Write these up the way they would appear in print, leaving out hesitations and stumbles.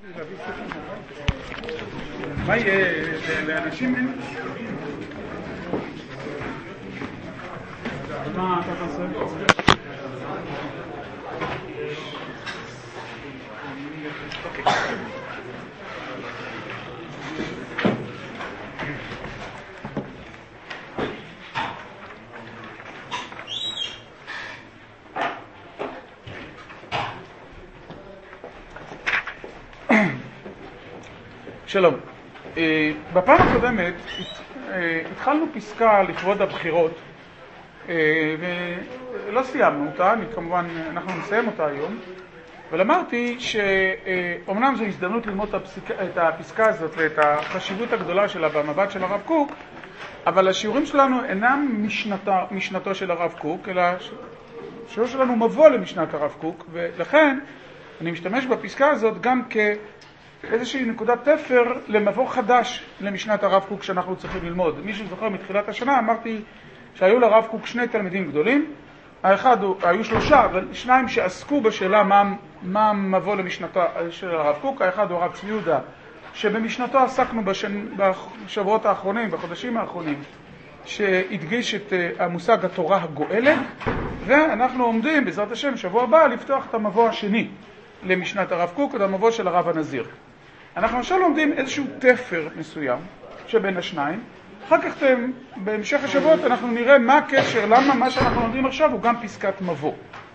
מה יהיה לאנשים אין? מה אתה חושב? שלום. בפעם הקודמת התחלנו פסקה לכבוד הבחירות ולא סיימנו אותה, אנחנו נסיים אותה היום, אבל אמרתי שאומנם זו הזדמנות ללמוד את הפסקה הזאת ואת החשיבות הגדולה שלה במבט של הרב קוק, אבל השיעורים שלנו אינם משנתו של הרב קוק, אלא השיעור שלנו מבוא למשנת הרב קוק, ולכן אני משתמש בפסקה הזאת גם כאיזושהי נקודת תפר למבוא חדש למשנת הרב קוק שאנחנו צריכים ללמוד. מי שזוכר מתחילת השנה אמרתי שהיו לרב קוק שני תלמידים גדולים, היו שלושה, אבל שניים שעסקו בשאלה מה מבוא למשנתו של הרב קוק. האחד הוא הרב צבי יהודה, שבמשנתו עסקנו בשבועות האחרונים, בחודשים האחרונים, שהדגיש את המושג התורה הגואלת, ואנחנו עומדים בעזרת השם שבוע הבא לפתוח את המבוא השני למשנת הרב קוק, את המבוא של הרב הנזיר. אנחנו עכשיו לומדים איזשהו תפר מסוים שבין השניים. אחר כך בהמשך השבועות אנחנו נראה מה הקשר, למה מה שאנחנו לומדים עכשיו הוא גם פסקת מבוא.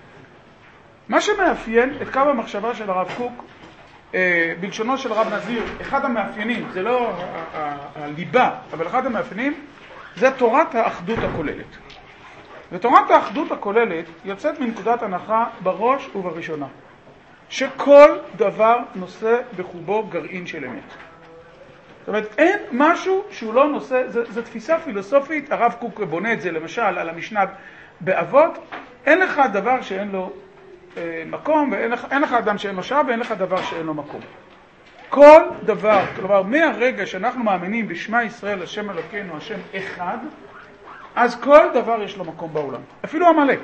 מה שמאפיין את קו המחשבה של הרב קוק, בלשונו של הרב נזיר, אחד המאפיינים, זה לא הליבה, אבל אחד המאפיינים, זה תורת האחדות הכוללת. ותורת האחדות הכוללת יוצאת מנקודת הנחה בראש ובראשונה, שכל דבר נושא בחובו גרעין של אמת. זאת אומרת, אין משהו שהוא לא נושא, זו תפיסה פילוסופית, הרב קוק בונה את זה למשל על המשנה באבות, אין לך דבר שאין לו מקום, ואין לך אדם שאין לו שעה, ואין לך דבר שאין לו מקום. כל דבר, כלומר, מהרגע שאנחנו מאמינים בשמה ישראל, השם אלוקינו, השם אחד, אז כל דבר יש לו מקום בעולם. אפילו המלאק.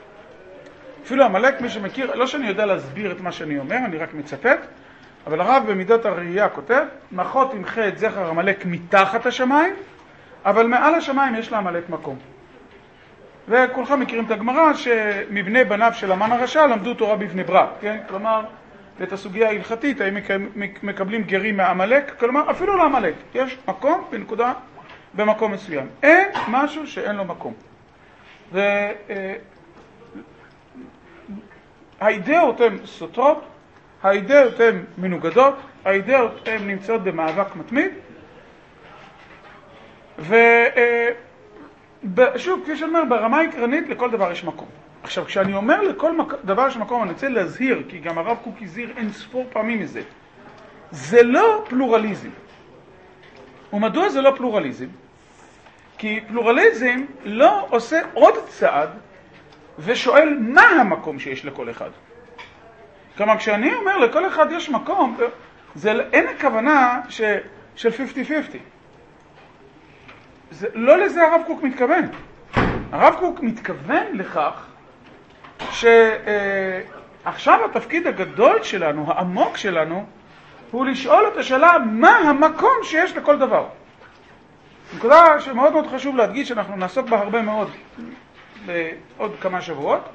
אפילו המלאק, מי שמכיר, לא שאני יודע להסביר את מה שאני אומר, אני רק מצטט, אבל הרב במידות הראייה כותב, מחות ימחה את זכר המלאק מתחת השמיים, אבל מעל השמיים יש לה המלאק מקום. וכולכם מכירים את הגמרא שמבני בניו של המן הרשע למדו תורה בבני ברק, כן? כלומר, את הסוגיה ההלכתית, הם מקבלים גרים מהמלאק, כלומר, אפילו למלאק, יש מקום בנקודה, במקום מסוים. אין משהו שאין לו מקום. האידאות הן סותרות, האידאות הן מנוגדות, האידאות הן נמצאות במאבק מתמיד, ושוב, כפי שאומר, ברמה העקרונית לכל דבר יש מקום. עכשיו, כשאני אומר לכל דבר יש מקום, אני רוצה להזהיר, כי גם הרב קוק הזהיר אין ספור פעמים מזה, זה לא פלורליזם. ומדוע זה לא פלורליזם? כי פלורליזם לא עושה עוד צעד ושואל מה המקום שיש לכל אחד. כלומר, כשאני אומר לכל אחד יש מקום, אין הכוונה של 50-50. לא לזה הרב קוק מתכוון. הרב קוק מתכוון לכך שעכשיו התפקיד הגדול שלנו, העמוק שלנו, הוא לשאול את השאלה מה המקום שיש לכל דבר. נקודה שמאוד מאוד חשוב להדגיש, שאנחנו נעסוק בה הרבה מאוד בעוד כמה שבועות.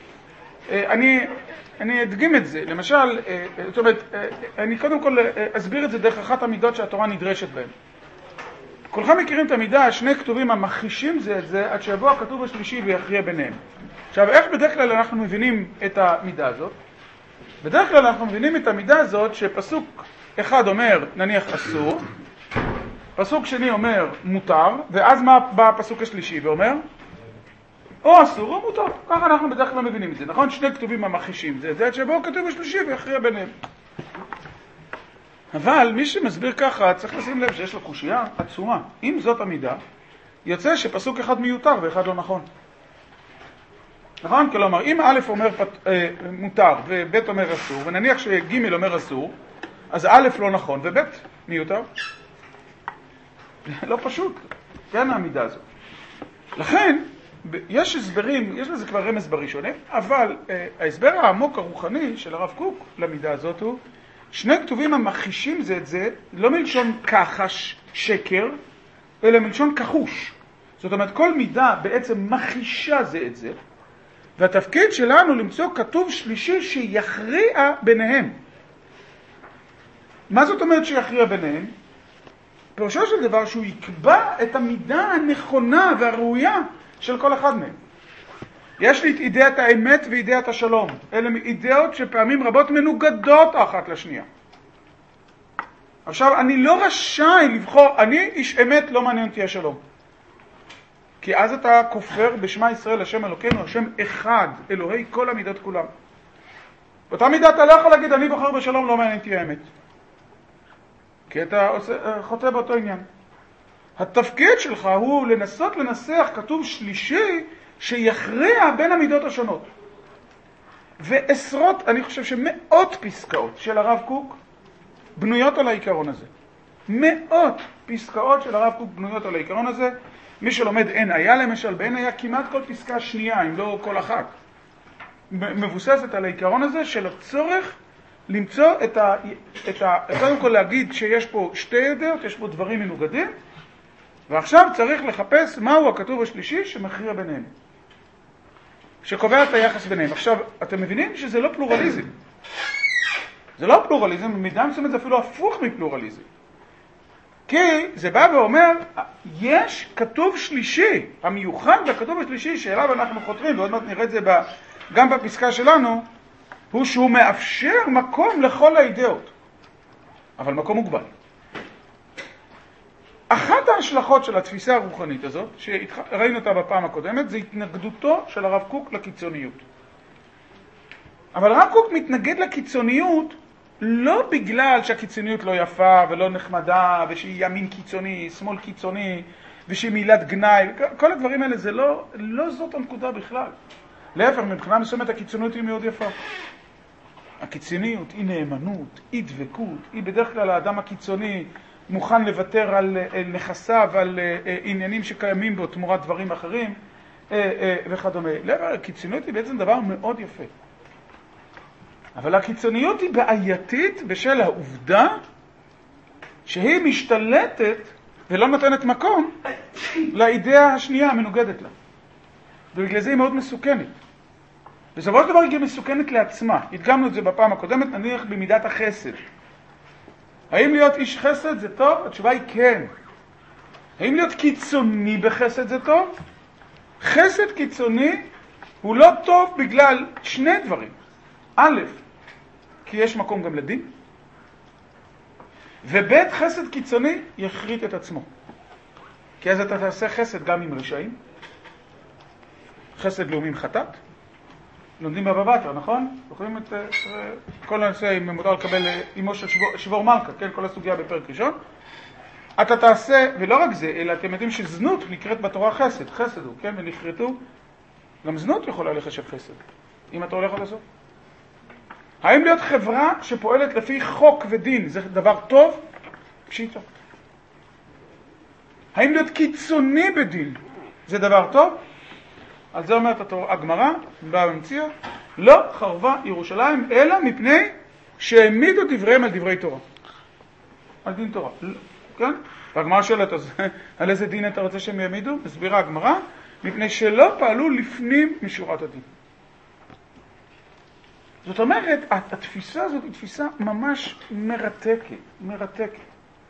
אני אדגים את זה, למשל, זאת אומרת, אני קודם כל אסביר את זה דרך אחת המידות שהתורה נדרשת בהן. כולכם מכירים את המידה, שני כתובים המכחישים זה את זה, עד שיבוא הכתוב השלישי ויכריע ביניהם. עכשיו, איך בדרך כלל אנחנו מבינים את המידה הזאת? בדרך כלל אנחנו מבינים את המידה הזאת שפסוק אחד אומר, נניח אסור, פסוק שני אומר מותר, ואז מה בא הפסוק השלישי ואומר? או אסור או מותר. ככה אנחנו בדרך כלל מבינים את זה, נכון? שני כתובים המכחישים זה את זה, עד שיבוא הכתוב השלישי ויכריע ביניהם. אבל מי שמסביר ככה צריך לשים לב שיש לו קושיה עצומה. אם זאת המידה, יוצא שפסוק אחד מיותר ואחד לא נכון. נכון? כלומר, אם א' אומר מותר וב' אומר אסור, ונניח שג' אומר אסור, אז א' לא נכון וב' מיותר. לא פשוט, כן המידה הזאת. לכן, יש הסברים, יש לזה כבר רמז בראשונים, אבל ההסבר העמוק הרוחני של הרב קוק למידה הזאת הוא שני כתובים המחישים זה את זה, לא מלשון כחש, שקר, אלא מלשון כחוש. זאת אומרת, כל מידה בעצם מחישה זה את זה, והתפקיד שלנו למצוא כתוב שלישי שיכריע ביניהם. מה זאת אומרת שיכריע ביניהם? פירושו של דבר שהוא יקבע את המידה הנכונה והראויה של כל אחד מהם. יש לי את אידאת האמת ואידאת השלום. אלה אידאות שפעמים רבות מנוגדות אחת לשנייה. עכשיו, אני לא רשאי לבחור, אני איש אמת, לא מעניין אותי השלום. כי אז אתה כופר בשמה ישראל, השם אלוקינו, השם אחד, אלוהי כל המידות כולם. באותה מידה אתה לא יכול להגיד, אני בוחר בשלום, לא מעניין אותי האמת. כי אתה חוטא באותו עניין. התפקיד שלך הוא לנסות לנסח כתוב שלישי שיכריע בין המידות השונות. ועשרות, אני חושב שמאות פסקאות של הרב קוק בנויות על העיקרון הזה. מאות פסקאות של הרב קוק בנויות על העיקרון הזה. מי שלומד אין היה למשל, באין היה כמעט כל פסקה שנייה, אם לא כל אחת, מבוססת על העיקרון הזה של הצורך למצוא קודם כל להגיד שיש פה שתי ידעות, יש פה דברים מנוגדים, ועכשיו צריך לחפש מהו הכתוב השלישי שמכריע ביניהם, שקובע את היחס ביניהם. עכשיו, אתם מבינים שזה לא פלורליזם. זה לא פלורליזם, במידה מסוימת זה אפילו הפוך מפלורליזם. כי זה בא ואומר, יש כתוב שלישי, המיוחד בכתוב השלישי שאליו אנחנו חותרים, ועוד מעט נראה את זה גם בפסקה שלנו, הוא שהוא מאפשר מקום לכל האידאות, אבל מקום מוגבל. אחת ההשלכות של התפיסה הרוחנית הזאת, שראינו אותה בפעם הקודמת, זה התנגדותו של הרב קוק לקיצוניות. אבל הרב קוק מתנגד לקיצוניות לא בגלל שהקיצוניות לא יפה ולא נחמדה, ושהיא ימין קיצוני, שמאל קיצוני, ושהיא מילת גנאי, כל הדברים האלה, זה לא זאת הנקודה בכלל. להפך, מבחינה מסוימת הקיצוניות היא מאוד יפה. הקיצוניות היא נאמנות, היא דבקות, היא בדרך כלל האדם הקיצוני מוכן לוותר על נכסיו, על עניינים שקיימים בו תמורת דברים אחרים וכדומה. להפך, הקיצוניות היא בעצם דבר מאוד יפה. אבל הקיצוניות היא בעייתית בשל העובדה שהיא משתלטת ולא נותנת מקום לאידאה השנייה המנוגדת לה. ובגלל זה היא מאוד מסוכנת. בסופו של דבר היא מסוכנת לעצמה. הדגמנו את זה בפעם הקודמת, נניח במידת החסד. האם להיות איש חסד זה טוב? התשובה היא כן. האם להיות קיצוני בחסד זה טוב? חסד קיצוני הוא לא טוב בגלל שני דברים. א', כי יש מקום גם לדין, וב', חסד קיצוני יחריט את עצמו. כי אז אתה תעשה חסד גם עם רשעים, חסד לאומים חטאת, לומדים בבא בתרא, נכון? זוכרים את כל הנושא אם מותר לקבל אמו של שבור מלכה, כן? כל הסוגיה בפרק ראשון. אתה תעשה, ולא רק זה, אלא אתם יודעים שזנות נקראת בתורה חסד, חסד הוא, כן? ונכרתו, גם זנות יכולה לחשב חסד, אם אתה הולך עד הסוף. האם להיות חברה שפועלת לפי חוק ודין זה דבר טוב? פשיטה. האם להיות קיצוני בדין זה דבר טוב? על זה אומרת הגמרא, באה ומציעה, לא חרבה ירושלים אלא מפני שהעמידו דבריהם על דברי תורה. על דין תורה, כן? והגמרא שואלת, אז על איזה דין אתה רוצה שהם יעמידו? מסבירה הגמרא, מפני שלא פעלו לפנים משורת הדין. זאת אומרת, התפיסה הזאת היא תפיסה ממש מרתקת.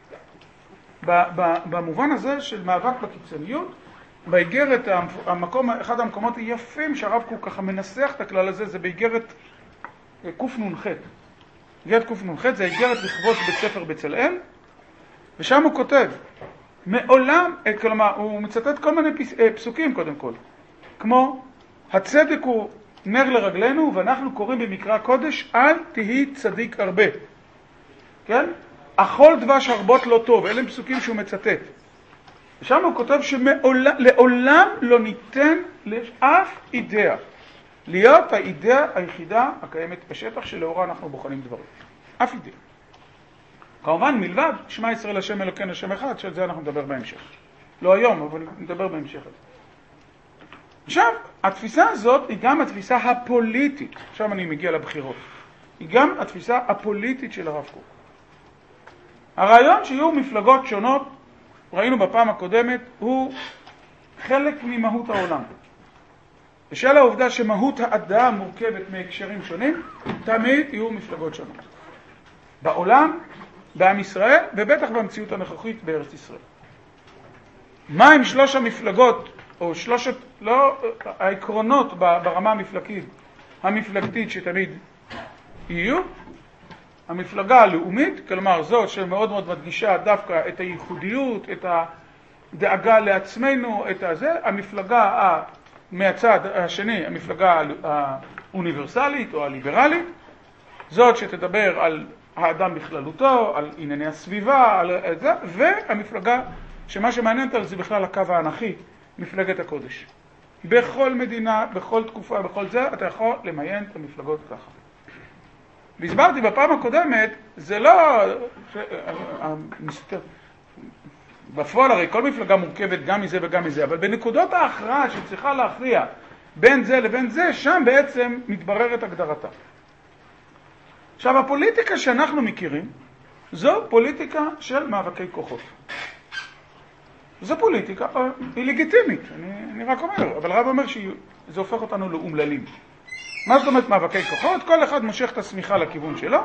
במובן הזה של מאבק בקיצוניות, באיגרת, אחד המקומות היפים שהרב קוק ככה מנסח את הכלל הזה, זה באיגרת קנ"ח. איגרת קנ"ח זה איגרת לכבוד בית ספר בצלאל, ושם הוא כותב, מעולם, כלומר, הוא מצטט כל מיני פסוקים קודם כל, כמו, הצדק הוא נר לרגלינו, ואנחנו קוראים במקרא הקודש, אל תהי צדיק הרבה. כן? אכול דבש הרבות לא טוב, אלה הם פסוקים שהוא מצטט. ושם הוא כותב שלעולם לא ניתן לאף אידאה להיות האידאה היחידה הקיימת בשטח שלאורה אנחנו בוחנים דברים. אף אידאה. כמובן מלבד, שמע ישראל השם אלוקינו השם אחד, שעל זה אנחנו נדבר בהמשך. לא היום, אבל נדבר בהמשך. עכשיו, התפיסה הזאת היא גם התפיסה הפוליטית. עכשיו אני מגיע לבחירות. היא גם התפיסה הפוליטית של הרב קוק. הרעיון שיהיו מפלגות שונות, ראינו בפעם הקודמת, הוא חלק ממהות העולם. בשל העובדה שמהות האדם מורכבת מהקשרים שונים, תמיד יהיו מפלגות שונות. בעולם, בעם ישראל, ובטח במציאות הנוכחית בארץ ישראל. מה הם שלוש המפלגות, או שלושת, לא, העקרונות ברמה המפלגתית שתמיד יהיו? המפלגה הלאומית, כלומר זאת שמאוד מאוד מדגישה דווקא את הייחודיות, את הדאגה לעצמנו, את הזה. המפלגה מהצד השני, המפלגה האוניברסלית או הליברלית, זאת שתדבר על האדם בכללותו, על ענייני הסביבה, על זה, והמפלגה שמה שמעניין אותה זה בכלל הקו האנכי, מפלגת הקודש. בכל מדינה, בכל תקופה, בכל זה, אתה יכול למיין את המפלגות ככה. והסברתי בפעם הקודמת, זה לא... בפועל הרי כל מפלגה מורכבת גם מזה וגם מזה, אבל בנקודות ההכרעה שצריכה להכריע בין זה לבין זה, שם בעצם מתבררת הגדרתה. עכשיו, הפוליטיקה שאנחנו מכירים, זו פוליטיקה של מאבקי כוחות. זו פוליטיקה, היא לגיטימית, אני רק אומר, אבל הרב אומר שזה הופך אותנו לאומללים. מה זאת אומרת מאבקי כוחות? כל אחד מושך את השמיכה לכיוון שלו,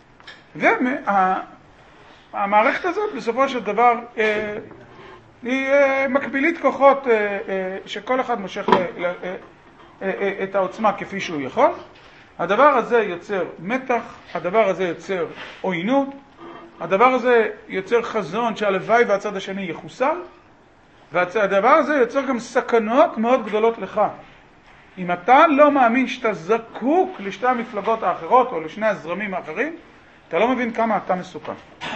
והמערכת הזאת בסופו של דבר היא מקבילית כוחות שכל אחד מושך את העוצמה כפי שהוא יכול. הדבר הזה יוצר מתח, הדבר הזה יוצר עוינות, הדבר הזה יוצר חזון שהלוואי והצד השני יחוסל, והדבר הזה יוצר גם סכנות מאוד גדולות לך. אם אתה לא מאמין שאתה זקוק לשתי המפלגות האחרות או לשני הזרמים האחרים, אתה לא מבין כמה אתה מסוכן.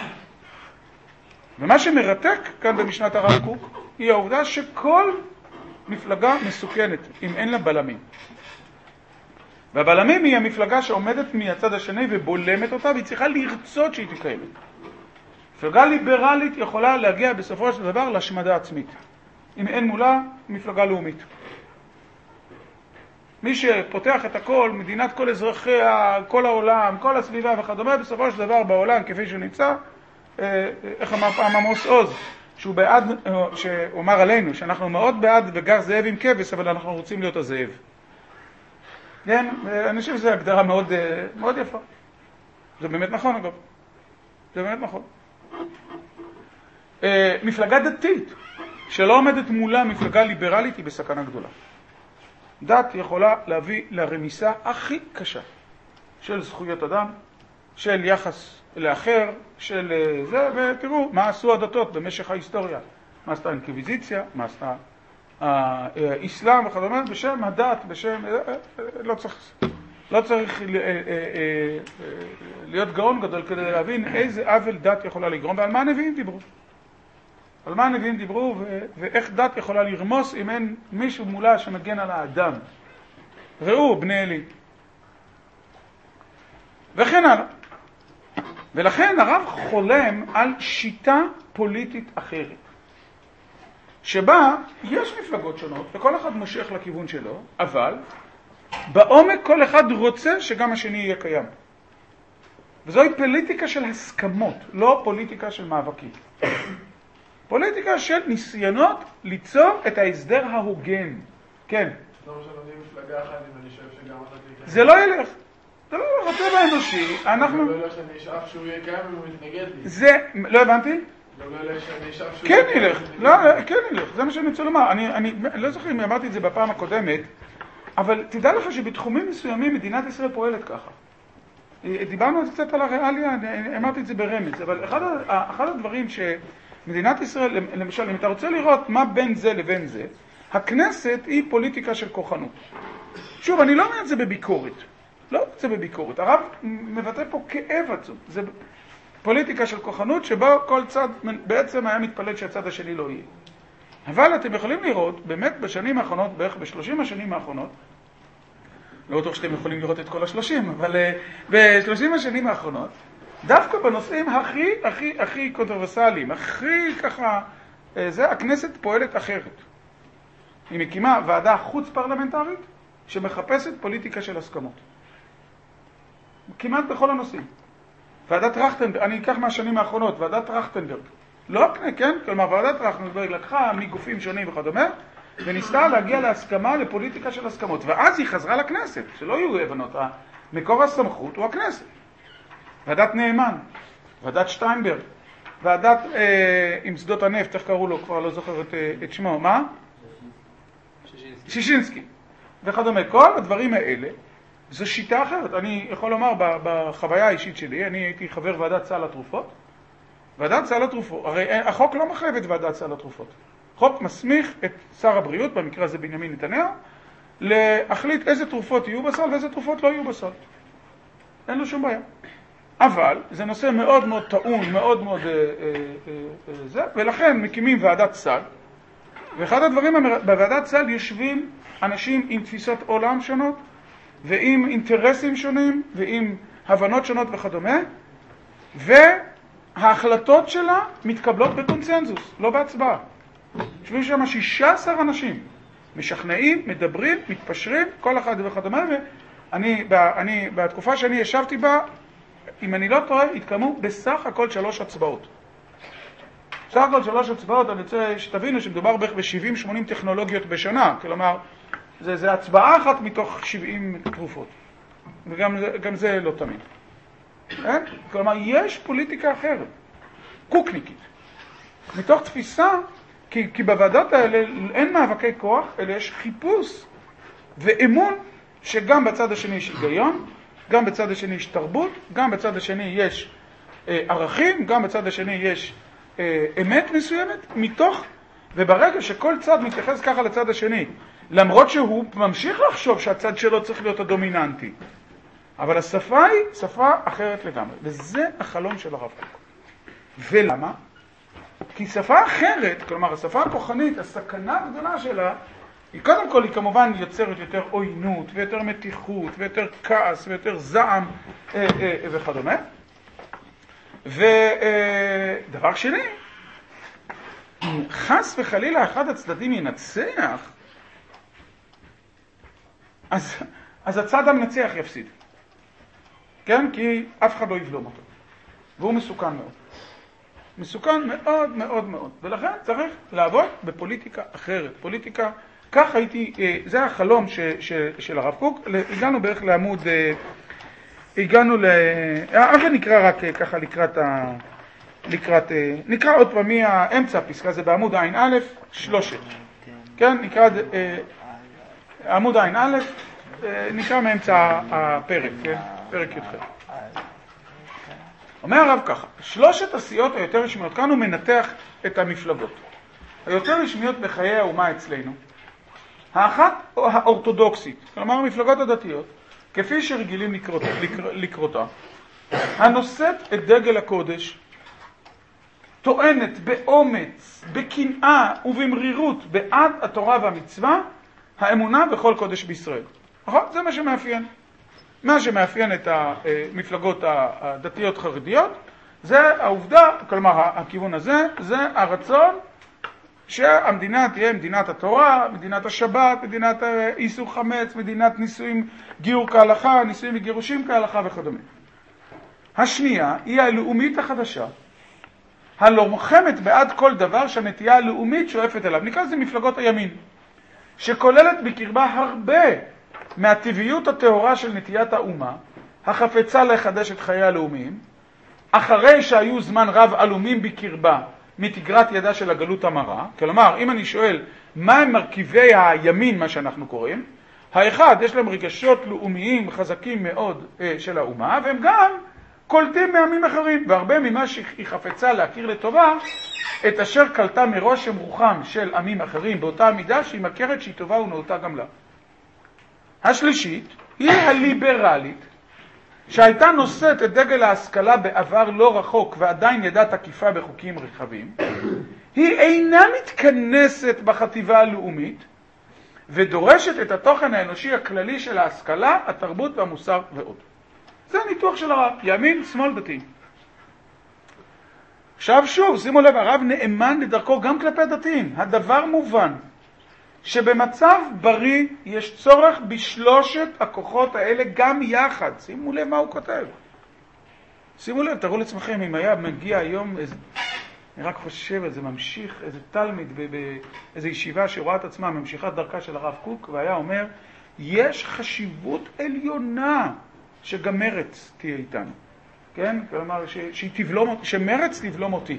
ומה שמרתק כאן במשנת הרב קוק היא העובדה שכל מפלגה מסוכנת אם אין לה בלמים. והבלמים היא המפלגה שעומדת מהצד השני ובולמת אותה, והיא צריכה לרצות שהיא תקיים. מפלגה ליברלית יכולה להגיע בסופו של דבר להשמדה עצמית, אם אין מולה מפלגה לאומית. מי שפותח את הכל, מדינת כל אזרחיה, כל העולם, כל הסביבה וכדומה, בסופו של דבר בעולם כפי שהוא נמצא, איך אמר פעם עמוס עוז, שהוא אמר עלינו, שאנחנו מאוד בעד וגר זאב עם כבש, אבל אנחנו רוצים להיות הזאב. כן, אני חושב שזו הגדרה מאוד, מאוד יפה. זה באמת נכון, אגב. זה באמת נכון. מפלגה דתית, שלא עומדת מולה מפלגה ליברלית, היא בסכנה גדולה. דת יכולה להביא לרמיסה הכי קשה של זכויות אדם, של יחס לאחר, של זה, ותראו מה עשו הדתות במשך ההיסטוריה. מה עשתה האינקוויזיציה, מה עשתה האסלאם וכדומה, בשם הדת, בשם... לא צריך להיות גאון גדול כדי להבין איזה עוול דת יכולה לגרום, ועל מה הנביאים דיברו. על מה הנביאים דיברו ואיך דת יכולה לרמוס אם אין מישהו מולה שמגן על האדם. ראו בני אלי. וכן הלאה. ולכן הרב חולם על שיטה פוליטית אחרת, שבה יש מפלגות שונות וכל אחד מושך לכיוון שלו, אבל בעומק כל אחד רוצה שגם השני יהיה קיים. וזוהי פוליטיקה של הסכמות, לא פוליטיקה של מאבקים. פוליטיקה של ניסיונות ליצור את ההסדר ההוגן. כן. לא משנה מפלגה אחת אם אני חושב שגם אחת יקרה. זה לא ילך. זה לא ילך. הטבע האנושי, אנחנו... זה לא ילך שאני אשאף שהוא יהיה קיים והוא מתנגד לי. זה... לא הבנתי? זה לא ילך שאני אשאף שהוא כן ילך. לא, כן ילך. זה מה שאני רוצה לומר. אני לא זוכר אם אמרתי את זה בפעם הקודמת, אבל תדע לך שבתחומים מסוימים מדינת ישראל פועלת ככה. דיברנו קצת על הריאליה, אמרתי את זה ברמז, אבל אחד הדברים שמדינת ישראל, למשל, אם אתה רוצה לראות מה בין זה לבין זה, הכנסת היא פוליטיקה של כוחנות. שוב, אני לא אומר את זה בביקורת. לא אומר את זה בביקורת. הרב מבטא פה כאב עצום. זה פוליטיקה של כוחנות שבה כל צד בעצם היה מתפלט שהצד השני לא יהיה. אבל אתם יכולים לראות, באמת בשנים האחרונות, בערך ב-30 השנים האחרונות, לא בטוח שאתם יכולים לראות את כל ה-30, אבל ב-30 השנים האחרונות, דווקא בנושאים הכי קונטרוברסליים, הכי ככה, הכנסת פועלת אחרת. היא מקימה ועדה חוץ פרלמנטרית שמחפשת פוליטיקה של הסכמות. כמעט בכל הנושאים. ועדת טרכטנברג, אני אקח מהשנים האחרונות, ועדת טרכטנברג. לא, כן? כלומר, ועדת טרכטנברג לקחה מגופים שונים וכדומה, וניסתה להגיע להסכמה, לפוליטיקה של הסכמות. ואז היא חזרה לכנסת, שלא יהיו הבנות. מקור הסמכות הוא הכנסת. ועדת נאמן, ועדת שטיינברג, ועדת עם שדות הנפט, איך קראו לו? כבר לא זוכר את שמו. מה? שישינסקי. וכדומה. כל הדברים האלה, זו שיטה אחרת. אני יכול לומר, בחוויה האישית שלי, אני הייתי חבר ועדת סל התרופות. ועדת סל התרופות, הרי החוק לא מחייב את ועדת סל התרופות. חוק מסמיך את שר הבריאות, במקרה הזה בנימין נתניהו, להחליט איזה תרופות יהיו בסל ואיזה תרופות לא יהיו בסל. אין לו שום בעיה. אבל זה נושא מאוד מאוד טעון, מאוד מאוד זה, ולכן מקימים ועדת סל, ואחד הדברים, בוועדת סל יושבים אנשים עם תפיסות עולם שונות, ועם אינטרסים שונים, ועם הבנות שונות וכדומה, וההחלטות שלה מתקבלות בקונצנזוס, לא בהצבעה. יושבים שם 16 אנשים, משכנעים, מדברים, מתפשרים, כל אחד וכדומה, ואני, בתקופה שאני ישבתי בה, אם אני לא טועה, התקיימו בסך הכל 3 הצבעות. בסך הכל 3 הצבעות, אני רוצה שתבינו שמדובר בערך ב-70-80 טכנולוגיות בשנה, כלומר, זה הצבעה אחת מתוך 70 תרופות. וגם זה לא תמיד. כלומר, יש פוליטיקה אחרת, קוקניקית. מתוך תפיסה, כי בוועדות האלה אין מאבקי כוח, אלא יש חיפוש ואמון שגם בצד השני יש היגיון, גם בצד השני יש תרבות, גם בצד השני יש ערכים, גם בצד השני יש אמת מסוימת, מתוך, וברגע שכל צד מתייחס ככה לצד השני, למרות שהוא ממשיך לחשוב שהצד שלו צריך להיות הדומיננטי, אבל השפה היא שפה אחרת לגמרי, וזה החלום של הרב קוק. ולמה? כי שפה אחרת, כלומר השפה הכוחנית, הסכנה הגדולה שלה, היא קודם כל היא כמובן יוצרת יותר עוינות ויותר מתיחות ויותר כעס ויותר זעם וכדומה. ודבר שני, אם חס וחלילה אחד הצדדים ינצח, אז הצד המנצח יפסיד. כן? כי אף אחד לא יבלום אותו. והוא מסוכן מאוד. מסוכן מאוד מאוד מאוד. ולכן צריך לעבוד בפוליטיקה אחרת. פוליטיקה, כך הייתי, זה החלום של הרב קוק. הגענו בערך לעמוד, אבל נקרא רק ככה נקרא עוד פעם מהאמצע הפסקה, זה בעמוד עין א', 3. כן? נקרא עמוד עין א', נקרא מאמצע הפרק, כן? פרק י"ח. אומר הרב ככה, 3 הסיעות היותר רשמיות, כאן הוא מנתח את המפלגות. היותר רשמיות בחיי האומה אצלנו, האחת האורתודוקסית, כלומר המפלגות הדתיות, כפי שרגילים לקרותה, הנושאת את דגל הקודש, טוענת באומץ, בקנאה ובמרירות בעד התורה והמצווה, האמונה בכל קודש בישראל. נכון? זה מה שמאפיין. מה שמאפיין את המפלגות הדתיות חרדיות, זה העובדה, כלומר הכיוון הזה, זה הרצון שהמדינה תהיה מדינת התורה, מדינת השבת, מדינת איסור חמץ, מדינת נישואים גיור כהלכה, נישואים וגירושים כהלכה וכדומה. השנייה היא הלאומית החדשה, הלוחמת בעד כל דבר שהנטייה הלאומית שואפת אליו. נקרא לזה מפלגות הימין, שכוללת בקרבה הרבה מהטבעיות הטהורה של נטיית האומה, החפצה לחדש את חיי הלאומיים, אחרי שהיו זמן רב אלומים בקרבה מתגרת ידה של הגלות המרה. כלומר, אם אני שואל מה הם מרכיבי הימין, מה שאנחנו קוראים, האחד, יש להם רגשות לאומיים חזקים מאוד של האומה, והם גם קולטים מעמים אחרים, והרבה ממה שהיא חפצה להכיר לטובה, את אשר קלטה מרושם רוחם של עמים אחרים, באותה מידה שהיא מכרת שהיא טובה ונאותה גם לה. השלישית היא הליברלית, שהייתה נושאת את דגל ההשכלה בעבר לא רחוק ועדיין ידעה תקיפה בחוקים רחבים. היא אינה מתכנסת בחטיבה הלאומית ודורשת את התוכן האנושי הכללי של ההשכלה, התרבות והמוסר ועוד. זה הניתוח של הרב, ימין, שמאל, דתי. עכשיו שוב, שימו לב, הרב נאמן לדרכו גם כלפי דתיים. הדבר מובן שבמצב בריא יש צורך בשלושת הכוחות האלה גם יחד. שימו לב מה הוא כותב. שימו לב, תראו לעצמכם, אם היה מגיע היום איזה, אני רק חושב על זה, ממשיך איזה תלמיד באיזו ישיבה שרואה את עצמה, ממשיכת דרכה של הרב קוק, והיה אומר, יש חשיבות עליונה שגם מרץ תהיה איתנו. כן? כלומר, שמרץ תבלום אותי.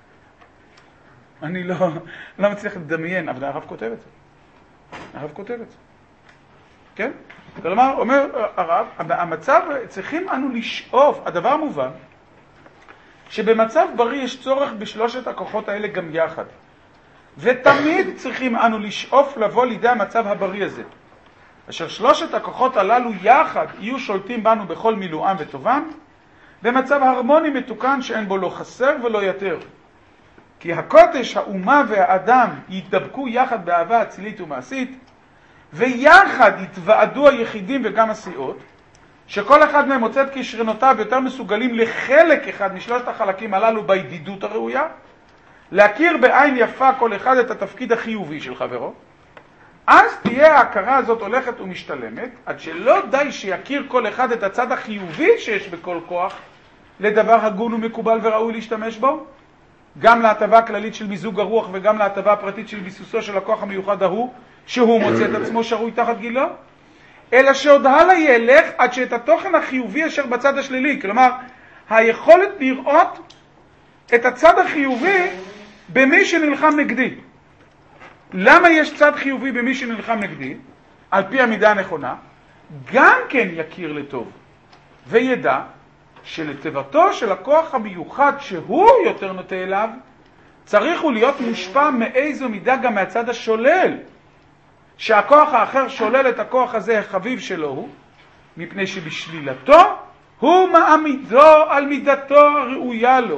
אני לא מצליח לדמיין, אבל הרב כותב את זה. הרב כותב את זה. כן? כלומר, אומר הרב, המצב, צריכים אנו לשאוף, הדבר מובן, שבמצב בריא יש צורך בשלושת הכוחות האלה גם יחד. ותמיד צריכים אנו לשאוף לבוא לידי המצב הבריא הזה. אשר שלושת הכוחות הללו יחד יהיו שולטים בנו בכל מילואם וטובם, במצב הרמוני מתוקן שאין בו לא חסר ולא יותר. כי הקודש, האומה והאדם יתדבקו יחד באהבה אצילית ומעשית, ויחד יתוועדו היחידים וגם הסיעות, שכל אחד מהם מוצא את קשרנותיו יותר מסוגלים לחלק אחד משלושת החלקים הללו בידידות הראויה, להכיר בעין יפה כל אחד את התפקיד החיובי של חברו, אז תהיה ההכרה הזאת הולכת ומשתלמת, עד שלא די שיכיר כל אחד את הצד החיובי שיש בכל כוח, לדבר הגון ומקובל וראוי להשתמש בו, גם להטבה הכללית של מיזוג הרוח וגם להטבה הפרטית של ביסוסו של הכוח המיוחד ההוא, שהוא מוצא את עצמו שרוי תחת גילו, אלא שעוד הלאה ילך עד שאת התוכן החיובי אשר בצד השלילי, כלומר, היכולת לראות את הצד החיובי במי שנלחם נגדי. למה יש צד חיובי במי שנלחם נגדי? על פי המידה הנכונה, גם כן יכיר לטוב, וידע שלטבתו של הכוח המיוחד שהוא יותר נוטה אליו, צריך הוא להיות מושפע מאיזו מידה גם מהצד השולל, שהכוח האחר שולל את הכוח הזה החביב שלו הוא, מפני שבשלילתו הוא מעמידו על מידתו הראויה לו,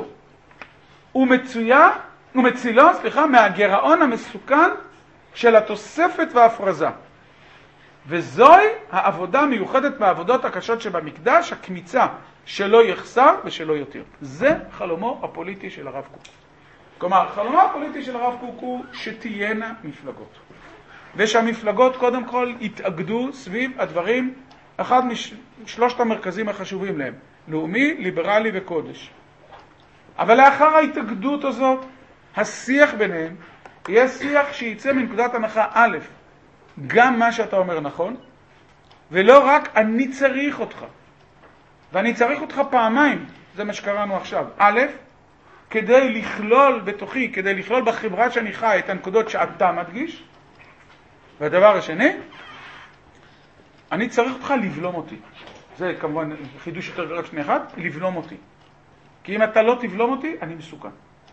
ומצילו, מהגירעון המסוכן של התוספת וההפרזה. וזוהי העבודה המיוחדת מהעבודות הקשות שבמקדש, הקמיצה שלא יחסר ושלא יותר. זה חלומו הפוליטי של הרב קוק. כלומר, חלומו הפוליטי של הרב קוק הוא שתהיינה מפלגות. ושהמפלגות קודם כל יתאגדו סביב הדברים, אחד משלושת המרכזים החשובים להם, לאומי, ליברלי וקודש. אבל לאחר ההתאגדות הזאת, השיח ביניהם יהיה שיח שיצא מנקודת הנחה א', גם מה שאתה אומר נכון, ולא רק אני צריך אותך. ואני צריך אותך פעמיים, זה מה שקראנו עכשיו. א', כדי לכלול בתוכי, כדי לכלול בחברה שאני חי את הנקודות שאתה מדגיש, והדבר השני, אני צריך אותך לבלום אותי. זה כמובן חידוש יותר גרף שני אחד, לבלום אותי. כי אם אתה לא תבלום אותי, אני מסוכן.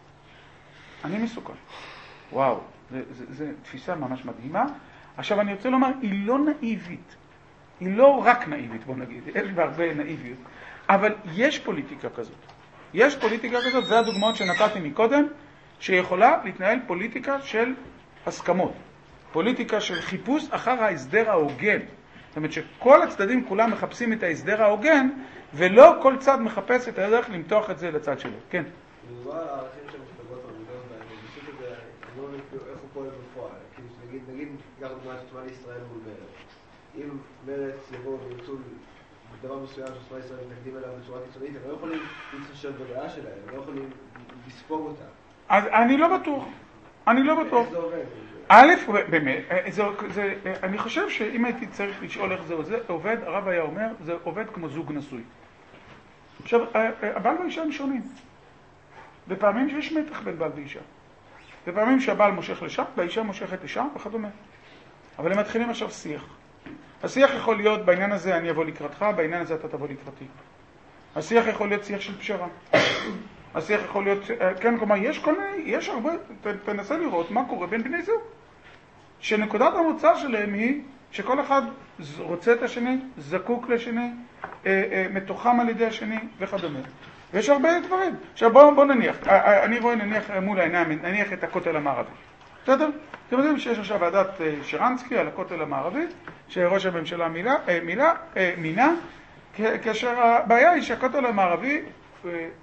אני מסוכן. וואו, זה תפיסה ממש מדהימה. עכשיו אני רוצה לומר, היא לא נאיבית. היא לא רק נאיבית, בוא נגיד. יש בה הרבה נאיביות. אבל יש פוליטיקה כזאת. יש פוליטיקה כזאת, זה הדוגמאות שנתתי מקודם, שיכולה להתנהל פוליטיקה של הסכמות. פוליטיקה של חיפוש אחר ההסדר ההוגן. זאת אומרת שכל הצדדים כולם מחפשים את ההסדר ההוגן, ולא כל צד מחפש את הדרך למתוח את זה לצד שלו. כן. מדובר על הערכים של מפלגות הרמודות, ואני חושב שזה, אני לא מבין איך הוא פועל בפועל. נגיד, גם דוגמא שתמה לישראל מול מרץ. אם מרץ יבוא וירצו דבר מסוים שתמה לישראל מתנגדים אליו בצורה קיצונית, הם לא יכולים להתחשב בדעה שלהם, הם לא יכולים לספוג אותה. אז אני לא בטוח. אני לא בטוח. איך זה עובד? א', באמת, אני חושב שאם הייתי צריך לשאול איך זה עובד, הרב היה אומר, זה עובד כמו זוג נשוי. עכשיו, הבעל והאישה הם שונים. בפעמים שיש מתח בין בעל ואישה. בפעמים שהבעל מושך לשם, והאישה מושכת לשם וכדומה. אבל הם מתחילים עכשיו שיח. השיח יכול להיות, בעניין הזה אני אבוא לקראתך, בעניין הזה אתה תבוא לקראתי. השיח יכול להיות שיח של פשרה. השיח יכול להיות, כן, כלומר, יש הרבה, תנסה לראות מה קורה בין בני זוג. שנקודת המוצא שלהם היא שכל אחד רוצה את השני, זקוק לשני, מתוחם על ידי השני וכדומה. ויש הרבה דברים. עכשיו בוא נניח, אני רואה נניח מול העיניים, נניח את הכותל המערבי. בסדר? אתם יודעים שיש עכשיו ועדת שרנסקי על הכותל המערבי, שראש הממשלה מינה, כאשר הבעיה היא שהכותל המערבי,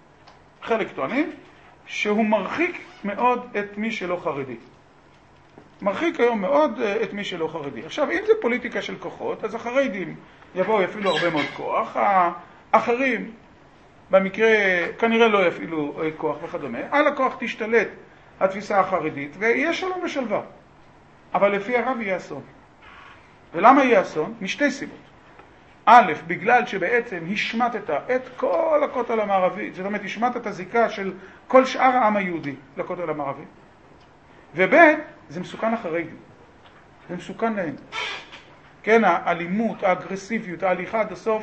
חלק טוענים, שהוא מרחיק מאוד את מי שלא חרדי. מרחיק היום מאוד את מי שלא חרדי. עכשיו, אם זה פוליטיקה של כוחות, אז החרדים יבואו יפעילו הרבה מאוד כוח, האחרים במקרה כנראה לא יפעילו כוח וכדומה, על הכוח תשתלט התפיסה החרדית, ויהיה שלום ושלווה. אבל לפי הרב יהיה אסון. ולמה יהיה אסון? משתי סיבות. א', בגלל שבעצם השמטת את כל הכותל המערבי, זאת אומרת, השמטת את הזיקה של כל שאר העם היהודי לכותל המערבי. וב', זה מסוכן לחרדים. זה מסוכן להם. כן, האלימות, האגרסיביות, ההליכה עד הסוף,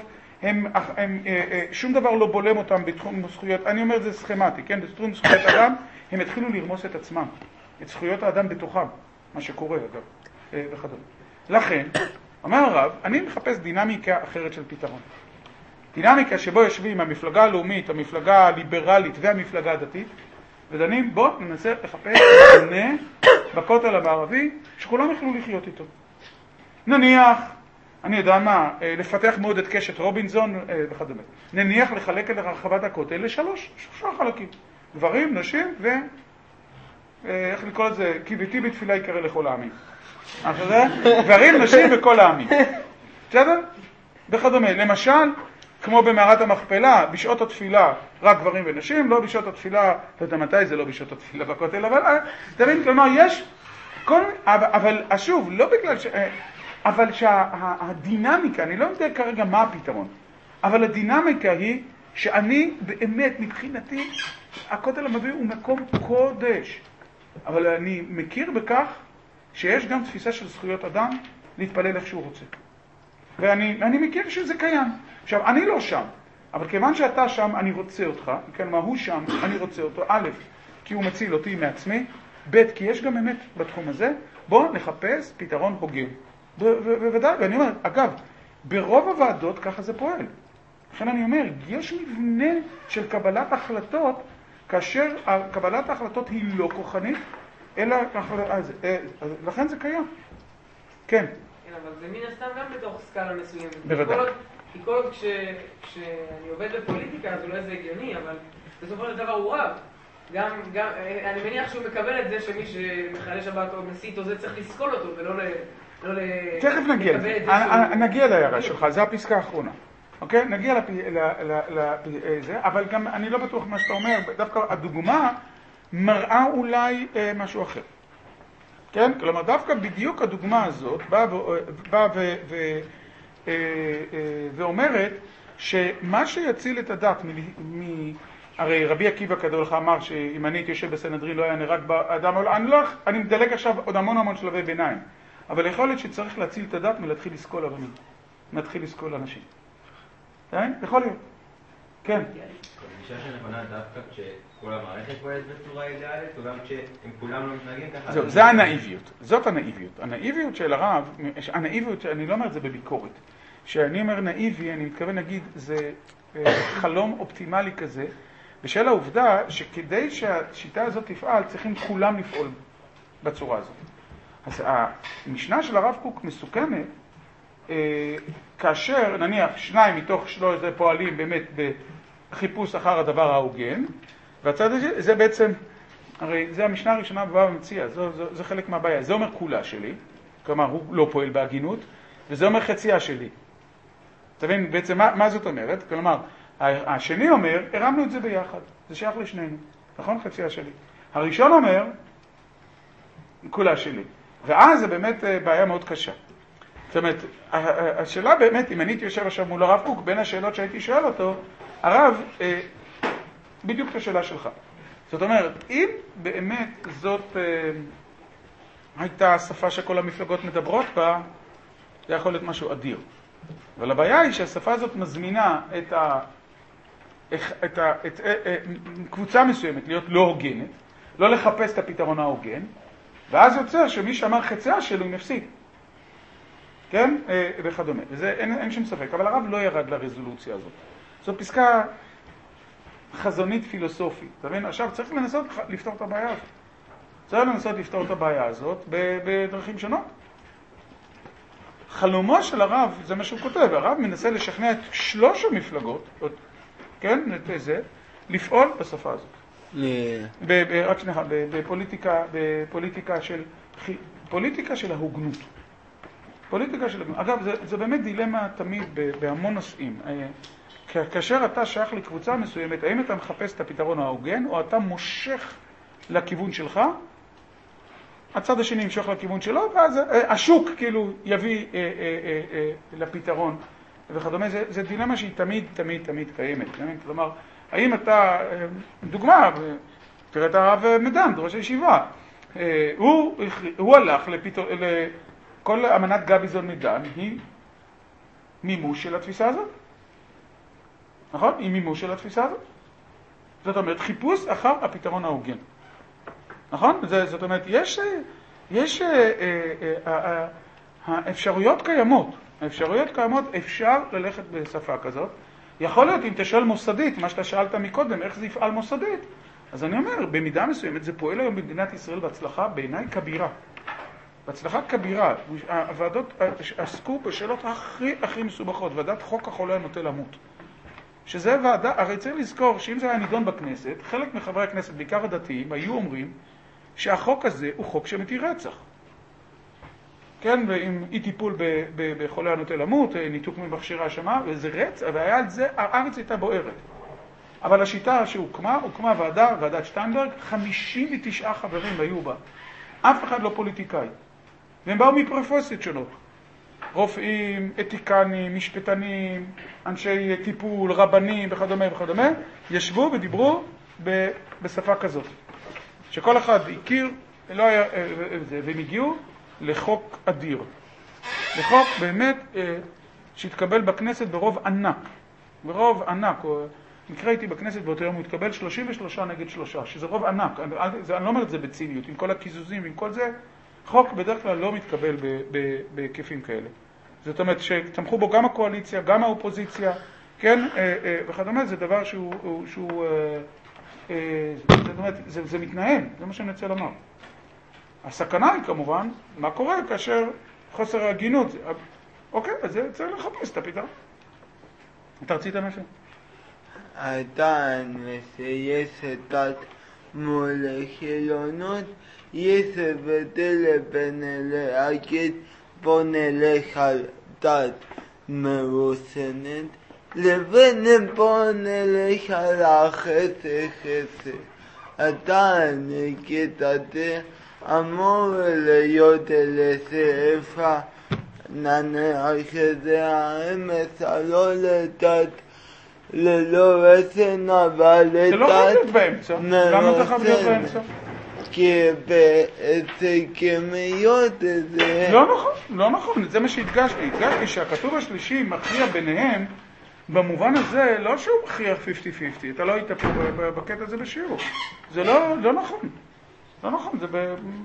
שום דבר לא בולם אותם בתחום זכויות, אני אומר את זה סכמטי, כן, בתחום זכויות אדם, הם התחילו לרמוס את עצמם, את זכויות האדם בתוכם, מה שקורה אגב, וכדומה. לכן, אומר הרב, אני מחפש דינמיקה אחרת של פתרון. דינמיקה שבו יושבים המפלגה הלאומית, המפלגה הליברלית והמפלגה הדתית, ודנים, בוא ננסה לחפש מבנה בכותל המערבי שכולם יוכלו לחיות איתו. נניח, אני יודע מה, לפתח מאוד את קשת רובינזון וכדומה. נניח לחלק את רחבת הכותל לשלושה חלקים. גברים, נשים ו... איך לקרוא את זה? כי ביתי בתפילה יקרא לכל העמים. גברים, נשים וכל העמים. בסדר? וכדומה. למשל, כמו במערת המכפלה, בשעות התפילה רק גברים ונשים, לא בשעות התפילה, לא יודע מתי זה לא בשעות התפילה בכותל, אבל תבין, כלומר, יש כל... אבל שוב, לא בגלל ש... אבל שהדינמיקה, אני לא יודע כרגע מה הפתרון, אבל הדינמיקה היא שאני באמת, מבחינתי, הכותל המערבי הוא מקום קודש. אבל אני מכיר בכך שיש גם תפיסה של זכויות אדם להתפלל איך שהוא רוצה. ואני מכיר שזה קיים. עכשיו, אני לא שם, אבל כיוון שאתה שם, אני רוצה אותך. כן, מה הוא שם, אני רוצה אותו. א', כי הוא מציל אותי מעצמי. ב', כי יש גם אמת בתחום הזה. בוא נחפש פתרון הוגן. וודאי, ואני אומר, אגב, ברוב הוועדות ככה זה פועל. לכן אני אומר, יש מבנה של קבלת החלטות, כאשר קבלת ההחלטות היא לא כוחנית, אלא לכן זה קיים. כן. כן, אבל זה מן הסתם גם בתוך סקאלה מסוימת. בוודאי. כי כל עוד כשאני עובד בפוליטיקה, אז אולי זה הגיוני, אבל בסופו של דבר הוא רב. גם, אני מניח שהוא מקבל את זה שמי שמחלל שבת או מסית או זה צריך לסקול אותו ולא תכף נגיע לזה. נגיע להערה שלך, זה הפסקה האחרונה. אוקיי? נגיע לזה, אבל גם אני לא בטוח מה שאתה אומר, דווקא הדוגמה מראה אולי משהו אחר. כן? כלומר, דווקא בדיוק הדוגמה הזאת באה ואומרת שמה שיציל את הדת הרי רבי עקיבא כדולך אמר שאם אני הייתי יושב בסנהדרין לא היה נהרג באדם, אני מדלג עכשיו עוד המון שלבי ביניים, אבל יכול להיות שצריך להציל את הדת מלהתחיל לסקול אבנים, מתחיל לסקול אנשים. יכול להיות. כן. הגישה שנכונה דווקא כשכל המערכת פועלת בצורה אידיאלית, או גם כשהם כולם לא מתנהגים ככה? זהו, זה הנאיביות. זאת הנאיביות. הנאיביות של הרב, הנאיביות, אני לא אומר את זה בביקורת. כשאני אומר נאיבי, אני מתכוון להגיד, זה חלום אופטימלי כזה, בשל העובדה שכדי שהשיטה הזאת תפעל, צריכים כולם לפעול בצורה הזאת. אז המשנה של הרב קוק מסוכמת, כאשר נניח 2 מתוך 3 פועלים באמת בחיפוש אחר הדבר ההוגן, והצד הזה זה בעצם, הרי זה המשנה הראשונה בבא ומציע, זה חלק מהבעיה, זה אומר כולה שלי, כלומר הוא לא פועל בהגינות, וזה אומר חצייה שלי. תבין בעצם מה זאת אומרת? כלומר, השני אומר, הרמנו את זה ביחד, זה שייך לשנינו, נכון? חצייה שלי. הראשון אומר, כולה שלי, ואז זה באמת בעיה מאוד קשה. זאת אומרת, השאלה באמת, אם אני הייתי יושב עכשיו מול הרב קוק, בין השאלות שהייתי שואל אותו, הרב, בדיוק את השאלה שלך. זאת אומרת, אם באמת זאת הייתה שפה שכל המפלגות מדברות בה, זה יכול להיות משהו אדיר. אבל הבעיה היא שהשפה הזאת מזמינה את קבוצה מסוימת להיות לא הוגנת, לא לחפש את הפתרון ההוגן, ואז יוצא שמי שאמר חצייה שלו הוא מפסיד. כן? וכדומה. וזה אין שום ספק. אבל הרב לא ירד לרזולוציה הזאת. זו פסקה חזונית פילוסופית. אתה מבין? עכשיו צריך לנסות לפתור את הבעיה הזאת. צריך לנסות לפתור את הבעיה הזאת בדרכים שונות. חלומו של הרב, זה מה שהוא כותב, הרב מנסה לשכנע את 3 המפלגות, כן? את זה, לפעול בשפה הזאת. רק שנייה, בפוליטיקה של פוליטיקה של ההוגנות. פוליטיקה של... אגב, זה באמת דילמה תמיד בהמון נושאים. כאשר אתה שייך לקבוצה מסוימת, האם אתה מחפש את הפתרון ההוגן, או אתה מושך לכיוון שלך, הצד השני ימשוך לכיוון שלו, ואז השוק כאילו יביא לפתרון וכדומה. זה דילמה שהיא תמיד קיימת. כלומר, האם אתה, דוגמה, תראה את הרב מדן, ראש הישיבה, הוא הלך כל אמנת גביזון מדן היא מימוש של התפיסה הזאת. נכון? היא מימוש של התפיסה הזאת. זאת אומרת, חיפוש אחר הפתרון ההוגן. נכון? זאת אומרת, יש האפשרויות קיימות. האפשרויות קיימות, אפשר ללכת בשפה כזאת. יכול להיות, אם תשאל מוסדית, מה שאתה שאלת מקודם, איך זה יפעל מוסדית, אז אני אומר, במידה מסוימת, זה פועל היום במדינת ישראל בהצלחה בעיניי כבירה. בהצלחה כבירה. הוועדות עסקו בשאלות הכי מסובכות. ועדת חוק החולה הנוטה למות. שזה ועדה, הרי צריך לזכור שאם זה היה נידון בכנסת, חלק מחברי הכנסת, בעיקר הדתיים, היו אומרים שהחוק הזה הוא חוק שמתיר רצח. כן, ועם אי טיפול בחולה הנוטה למות, ניתוק ממכשירי השמה, וזה רצח, והיה על זה, הארץ הייתה בוערת. אבל השיטה שהוקמה, ועדת שטיינברג, 59 חברים היו בה. אף אחד לא פוליטיקאי. והם באו מפרופסיות שונות. רופאים, אתיקנים, משפטנים, אנשי טיפול, רבנים וכדומה, ישבו ודיברו בשפה כזאת. שכל אחד הכיר, לא היה, והם הגיעו לחוק אדיר. לחוק באמת שהתקבל בכנסת ברוב ענק. ברוב ענק. מקרה איתי בכנסת באותו יום הוא התקבל 33 נגד 3, שזה רוב ענק. אני לא אומר את זה בציניות, עם כל הכיזוזים, עם כל זה, חוק בדרך כלל לא מתקבל בהיקפים כאלה. זאת אומרת שתמכו בו גם הקואליציה, גם האופוזיציה, כן, וכדומה, זה דבר שהוא זאת אומרת, זה מתנהל, זה מה שאני רוצה לומר. הסכנה היא כמובן, מה קורה כאשר חוסר ההגינות, אוקיי, אז זה צריך לחפש את הפתרון. אתה רצית משהו? עדיין שיש דת מול חילונות, יש הבדל בין להגיד בוא נלך על דת מרוסנת לבין בוא נלך על החסד. עדיין נגיד הזה אמור להיות לשאיפה, נניח שזה האמץ הלא לדת ללא רסן, אבל לדת זה לא חייב להיות באמצע. למה אתה חייב להיות באמצע? כי בהסכמיות זה... לא נכון, זה מה שהדגשתי. הדגשתי שהכתוב השלישי מכריע ביניהם, במובן הזה לא שהוא מכריע 50-50, אתה לא היית פה בקטע הזה בשיעור. זה לא נכון. לא נכון, זה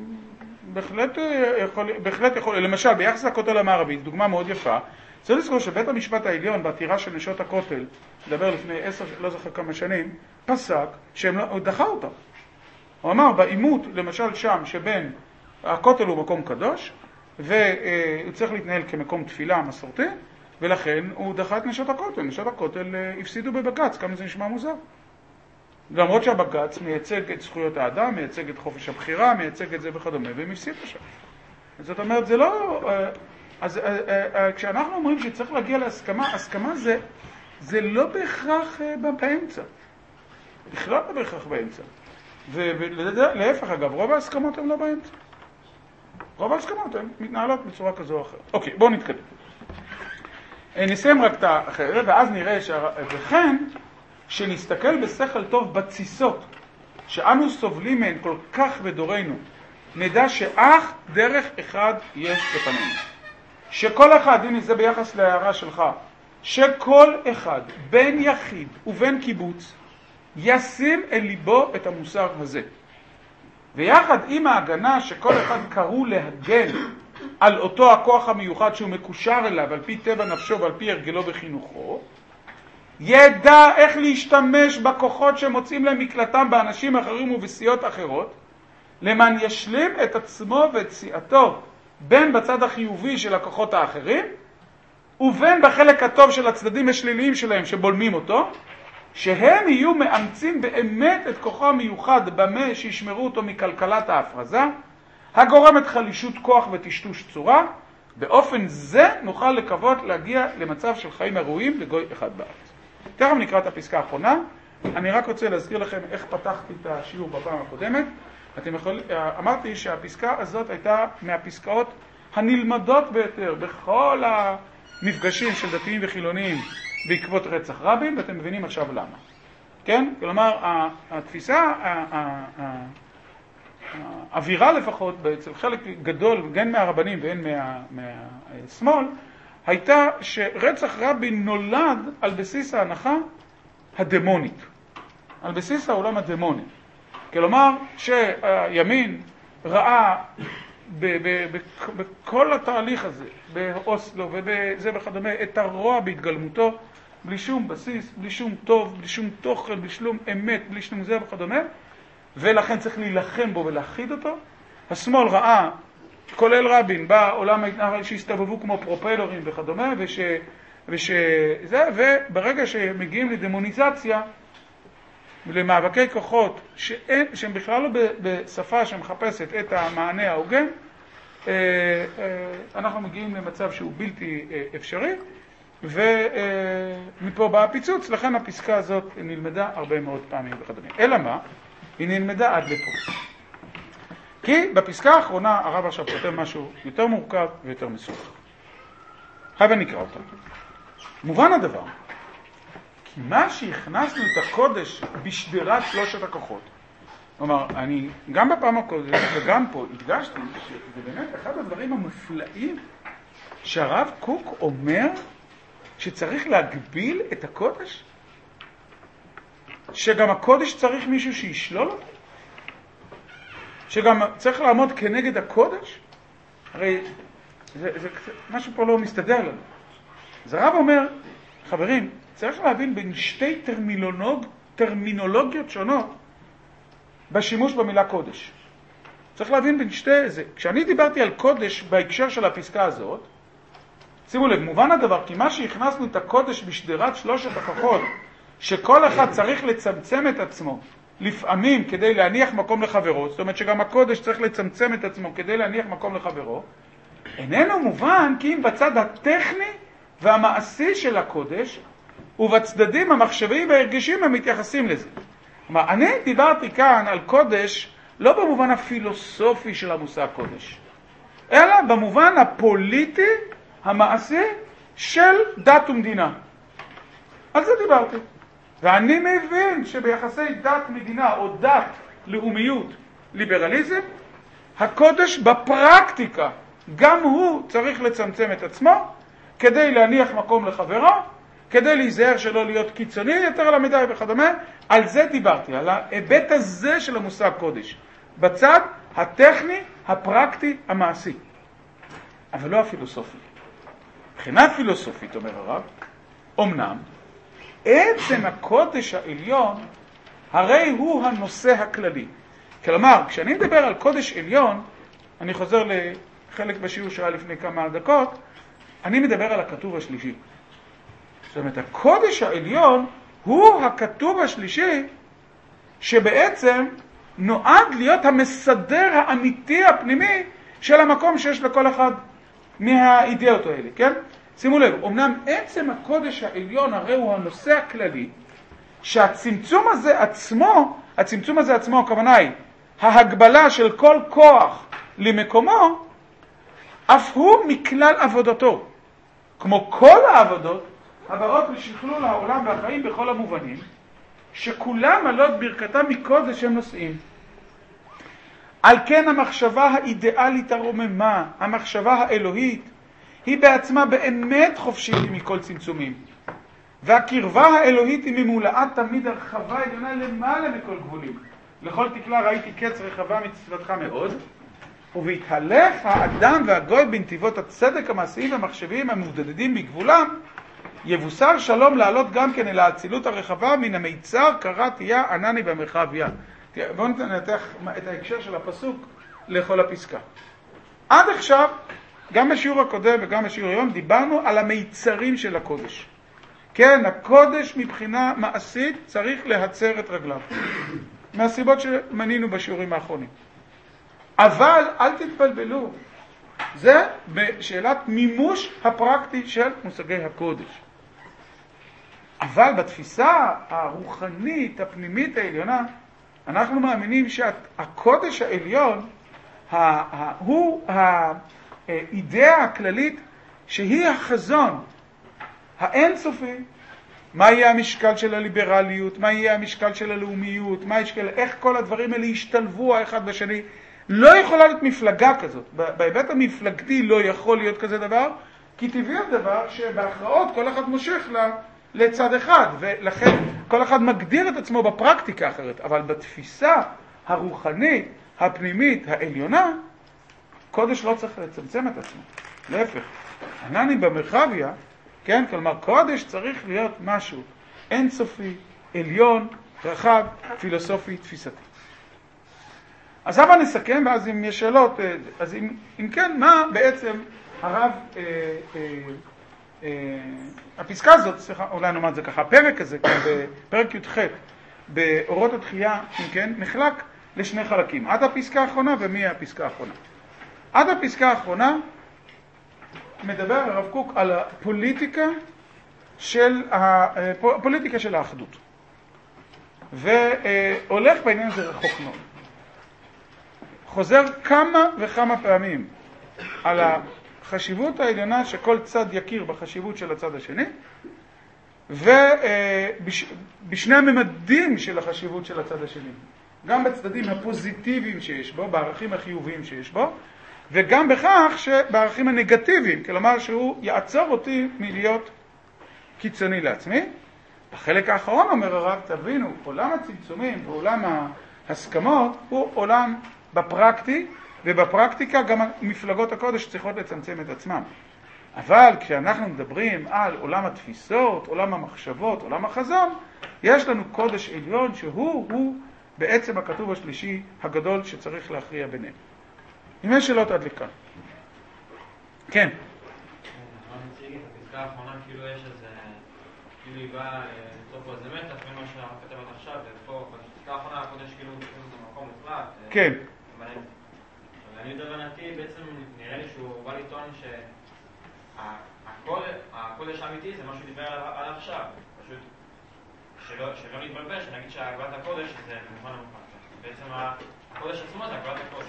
בהחלט יכול, למשל ביחס לכותל המערבי, דוגמה מאוד יפה, צריך לזכור שבית המשפט העליון בעתירה של נשות הכותל, מדבר לפני 10, לא זוכר כמה שנים, פסק הוא דחה אותה. הוא אמר בעימות, למשל שם, שבין הכותל הוא מקום קדוש, והוא צריך להתנהל כמקום תפילה מסורתי, ולכן הוא דחה את נשות הכותל. נשות הכותל הפסידו בבג"ץ, כמה זה נשמע מוזר. למרות שהבג"ץ מייצג את זכויות האדם, מייצג את חופש הבחירה, מייצג את זה וכדומה, והם הפסידו שם. זאת אומרת, זה לא... אז כשאנחנו אומרים שצריך להגיע להסכמה, הסכמה זה לא בהכרח באמצע. בכלל לא בהכרח באמצע. ולהפך אגב, רוב ההסכמות הן לא באמצע. רוב ההסכמות הן מתנהלות בצורה כזו או אחרת. אוקיי, בואו נתקדם. נסיים רק את האחרת, ואז נראה וכן, שנסתכל בשכל טוב בתסיסות, שאנו סובלים מהן כל כך בדורנו, נדע שאך דרך אחד יש לפנינו. שכל אחד, הנה זה ביחס להערה שלך, שכל אחד, בין יחיד ובין קיבוץ, ישים אל ליבו את המוסר הזה. ויחד עם ההגנה שכל אחד קראו להגן על אותו הכוח המיוחד שהוא מקושר אליו, על פי טבע נפשו ועל פי הרגלו וחינוכו, ידע איך להשתמש בכוחות שמוצאים להם מקלטם באנשים אחרים ובסיעות אחרות, למען ישלים את עצמו ואת סיעתו, בין בצד החיובי של הכוחות האחרים, ובין בחלק הטוב של הצדדים השליליים שלהם שבולמים אותו, שהם יהיו מאמצים באמת את כוחו המיוחד במה שישמרו אותו מכלכלת ההפרזה, הגורמת חלישות כוח וטשטוש צורה. באופן זה נוכל לקוות להגיע למצב של חיים הראויים לגוי אחד בארץ. תכף נקרא את הפסקה האחרונה. אני רק רוצה להזכיר לכם איך פתחתי את השיעור בפעם הקודמת. אמרתי שהפסקה הזאת הייתה מהפסקאות הנלמדות ביותר בכל המפגשים של דתיים וחילוניים בעקבות רצח רבין, ואתם מבינים עכשיו למה. כן? כלומר, התפיסה, האווירה לפחות, אצל חלק גדול, גם מהרבנים והן מהשמאל, הייתה שרצח רבין נולד על בסיס ההנחה הדמונית, על בסיס העולם הדמוני. כלומר, שהימין ראה בכל התהליך הזה, באוסלו ובזה וכדומה, את הרוע בהתגלמותו, בלי שום בסיס, בלי שום טוב, בלי שום תוכן, בלי שום אמת, בלי שום זה וכדומה, ולכן צריך להילחם בו ולהחיד אותו. השמאל ראה, כולל רבין, בעולם שהסתובבו כמו פרופלורים וכדומה, וברגע שמגיעים לדמוניזציה, למאבקי כוחות שהם בכלל לא בשפה שמחפשת את המענה ההוגן, אנחנו מגיעים למצב שהוא בלתי אפשרי, ומפה בא הפיצוץ. לכן הפסקה הזאת נלמדה הרבה מאוד פעמים וכדומה. אלא מה? היא נלמדה עד לפה. כי בפסקה האחרונה הרב עכשיו כותב משהו יותר מורכב ויותר מסובך. הבה נקרא אותה. מובן הדבר, כי מה שהכנסנו את הקודש בשדרת שלושת הכוחות, כלומר, אני גם בפעם הקודמת וגם פה הדגשתי שזה באמת אחד הדברים המופלאים שהרב קוק אומר שצריך להגביל את הקודש, שגם הקודש צריך מישהו שישלול אותו, שגם צריך לעמוד כנגד הקודש. הרי משהו פה לא מסתדר לנו. אז הרב אומר, חברים, צריך להבין בין שתי טרמינולוגיות שונות בשימוש במילה קודש. צריך להבין בין שתי זה. כשאני דיברתי על קודש בהקשר של הפסקה הזאת, שימו לב, מובן הדבר, כי מה שהכנסנו את הקודש בשדרת שלושת הכוחות, שכל אחד צריך לצמצם את עצמו לפעמים כדי להניח מקום לחברו, זאת אומרת שגם הקודש צריך לצמצם את עצמו כדי להניח מקום לחברו, איננו מובן כי אם בצד הטכני והמעשי של הקודש ובצדדים המחשביים והרגשים הם מתייחסים לזה. כלומר, אני דיברתי כאן על קודש לא במובן הפילוסופי של המושג קודש, אלא במובן הפוליטי המעשי של דת ומדינה. על זה דיברתי. ואני מבין שביחסי דת מדינה או דת לאומיות ליברליזם, הקודש בפרקטיקה גם הוא צריך לצמצם את עצמו כדי להניח מקום לחברו, כדי להיזהר שלא להיות קיצוני יותר על המדי וכדומה. על זה דיברתי, על ההיבט הזה של המושג קודש, בצד הטכני, הפרקטי, המעשי, אבל לא הפילוסופי. מבחינה פילוסופית, אומר הרב, אמנם עצם הקודש העליון הרי הוא הנושא הכללי. כלומר, כשאני מדבר על קודש עליון, אני חוזר לחלק בשיעור שהיה לפני כמה דקות, אני מדבר על הכתוב השלישי. זאת אומרת, הקודש העליון הוא הכתוב השלישי שבעצם נועד להיות המסדר האמיתי הפנימי של המקום שיש לכל אחד מהאידאות האלה, כן? שימו לב, אמנם עצם הקודש העליון הרי הוא הנושא הכללי, שהצמצום הזה עצמו, הכוונה היא, ההגבלה של כל כוח למקומו, אף הוא מכלל עבודתו. כמו כל העבודות, הבאות לשכלול העולם והחיים בכל המובנים, שכולם עלות ברכתם מקודש שהם נושאים. על כן המחשבה האידיאלית הרוממה, המחשבה האלוהית, היא בעצמה באמת חופשית מכל צמצומים. והקרבה האלוהית היא ממולאה תמיד הרחבה עליונה למעלה מכל גבולים. לכל תקלה ראיתי קץ רחבה מצוותך מאוד, ובהתהלך האדם והגוי בנתיבות הצדק המעשיים והמחשביים המודדדים בגבולם, יבוסר שלום לעלות גם כן אל האצילות הרחבה מן המיצר קרא תהיה ענני במרחב יא. בואו נתח את ההקשר של הפסוק לכל הפסקה. עד עכשיו, גם בשיעור הקודם וגם בשיעור היום, דיברנו על המיצרים של הקודש. כן, הקודש מבחינה מעשית צריך להצר את רגליו, מהסיבות שמנינו בשיעורים האחרונים. אבל אל תתבלבלו, זה בשאלת מימוש הפרקטי של מושגי הקודש. אבל בתפיסה הרוחנית, הפנימית העליונה, אנחנו מאמינים שהקודש העליון הוא האידאה הכללית שהיא החזון האינסופי. מה יהיה המשקל של הליברליות, מה יהיה המשקל של הלאומיות, איך כל הדברים האלה ישתלבו האחד בשני. לא יכולה להיות מפלגה כזאת. בהיבט המפלגתי לא יכול להיות כזה דבר, כי טבעי הדבר שבהכרעות כל אחד מושך לצד אחד, ולכן כל אחד מגדיר את עצמו בפרקטיקה אחרת. אבל בתפיסה הרוחנית, הפנימית, העליונה, קודש לא צריך לצמצם את עצמו. להפך, ענני במרחביה, כן? כלומר, קודש צריך להיות משהו אינסופי, עליון, רחב, פילוסופי, תפיסתי. אז הבה נסכם, ואז אם יש שאלות, אז אם כן, מה בעצם הרב, הפסקה הזאת, אולי נאמר את זה ככה, הפרק הזה, בפרק י"ח, באורות התחייה, אם כן, נחלק לשני חלקים, עד הפסקה האחרונה ומי הפסקה האחרונה. עד הפסקה האחרונה מדבר הרב קוק על הפוליטיקה של האחדות. והולך בעניין הזה רחוק מאוד. חוזר כמה וכמה פעמים על החשיבות העליונה שכל צד יכיר בחשיבות של הצד השני, ובשני הממדים של החשיבות של הצד השני. גם בצדדים הפוזיטיביים שיש בו, בערכים החיוביים שיש בו, וגם בכך שבערכים הנגטיביים, כלומר שהוא יעצור אותי מלהיות קיצוני לעצמי. בחלק האחרון אומר הרב, תבינו, עולם הצמצומים ועולם ההסכמות הוא עולם בפרקטי, ובפרקטיקה גם מפלגות הקודש צריכות לצמצם את עצמם. אבל כשאנחנו מדברים על עולם התפיסות, עולם המחשבות, עולם החזון, יש לנו קודש עליון שהוא בעצם הכתוב השלישי הגדול שצריך להכריע ביניהם. אם יש שאלות עד לכאן. כן. אני מציג את הפסקה האחרונה, כאילו יש איזה, כאילו היא באה לצור פה איזה מתח, בין מה שאנחנו כתבת עכשיו, ופה בפסקה האחרונה הקודש כאילו זה מקום מוחלט. כן. אני בדבנתי בעצם נראה לי שהוא בא לטעון שהקודש האמיתי זה מה שהוא דיבר עליו עכשיו. פשוט שלא להתבלבל, שנגיד שהגבלת הקודש זה במובן המוחלט. בעצם הקודש עצמו זה הגבלת הקודש.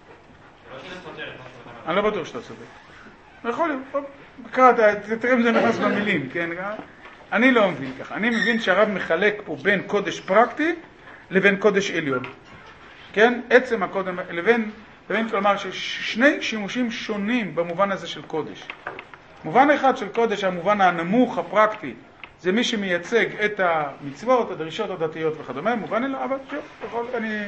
אני לא בטוח שאתה צודק. יכול להיות, קראת, תראה אם זה נכנס במילים, כן? אני לא מבין ככה. אני מבין שהרב מחלק פה בין קודש פרקטי לבין קודש עליון. כן? עצם הקודם, לבין כלומר ששני שימושים שונים במובן הזה של קודש. מובן אחד של קודש, המובן הנמוך, הפרקטי, זה מי שמייצג את המצוות, הדרישות הדתיות וכדומה, מובן אלא, אבל שוב,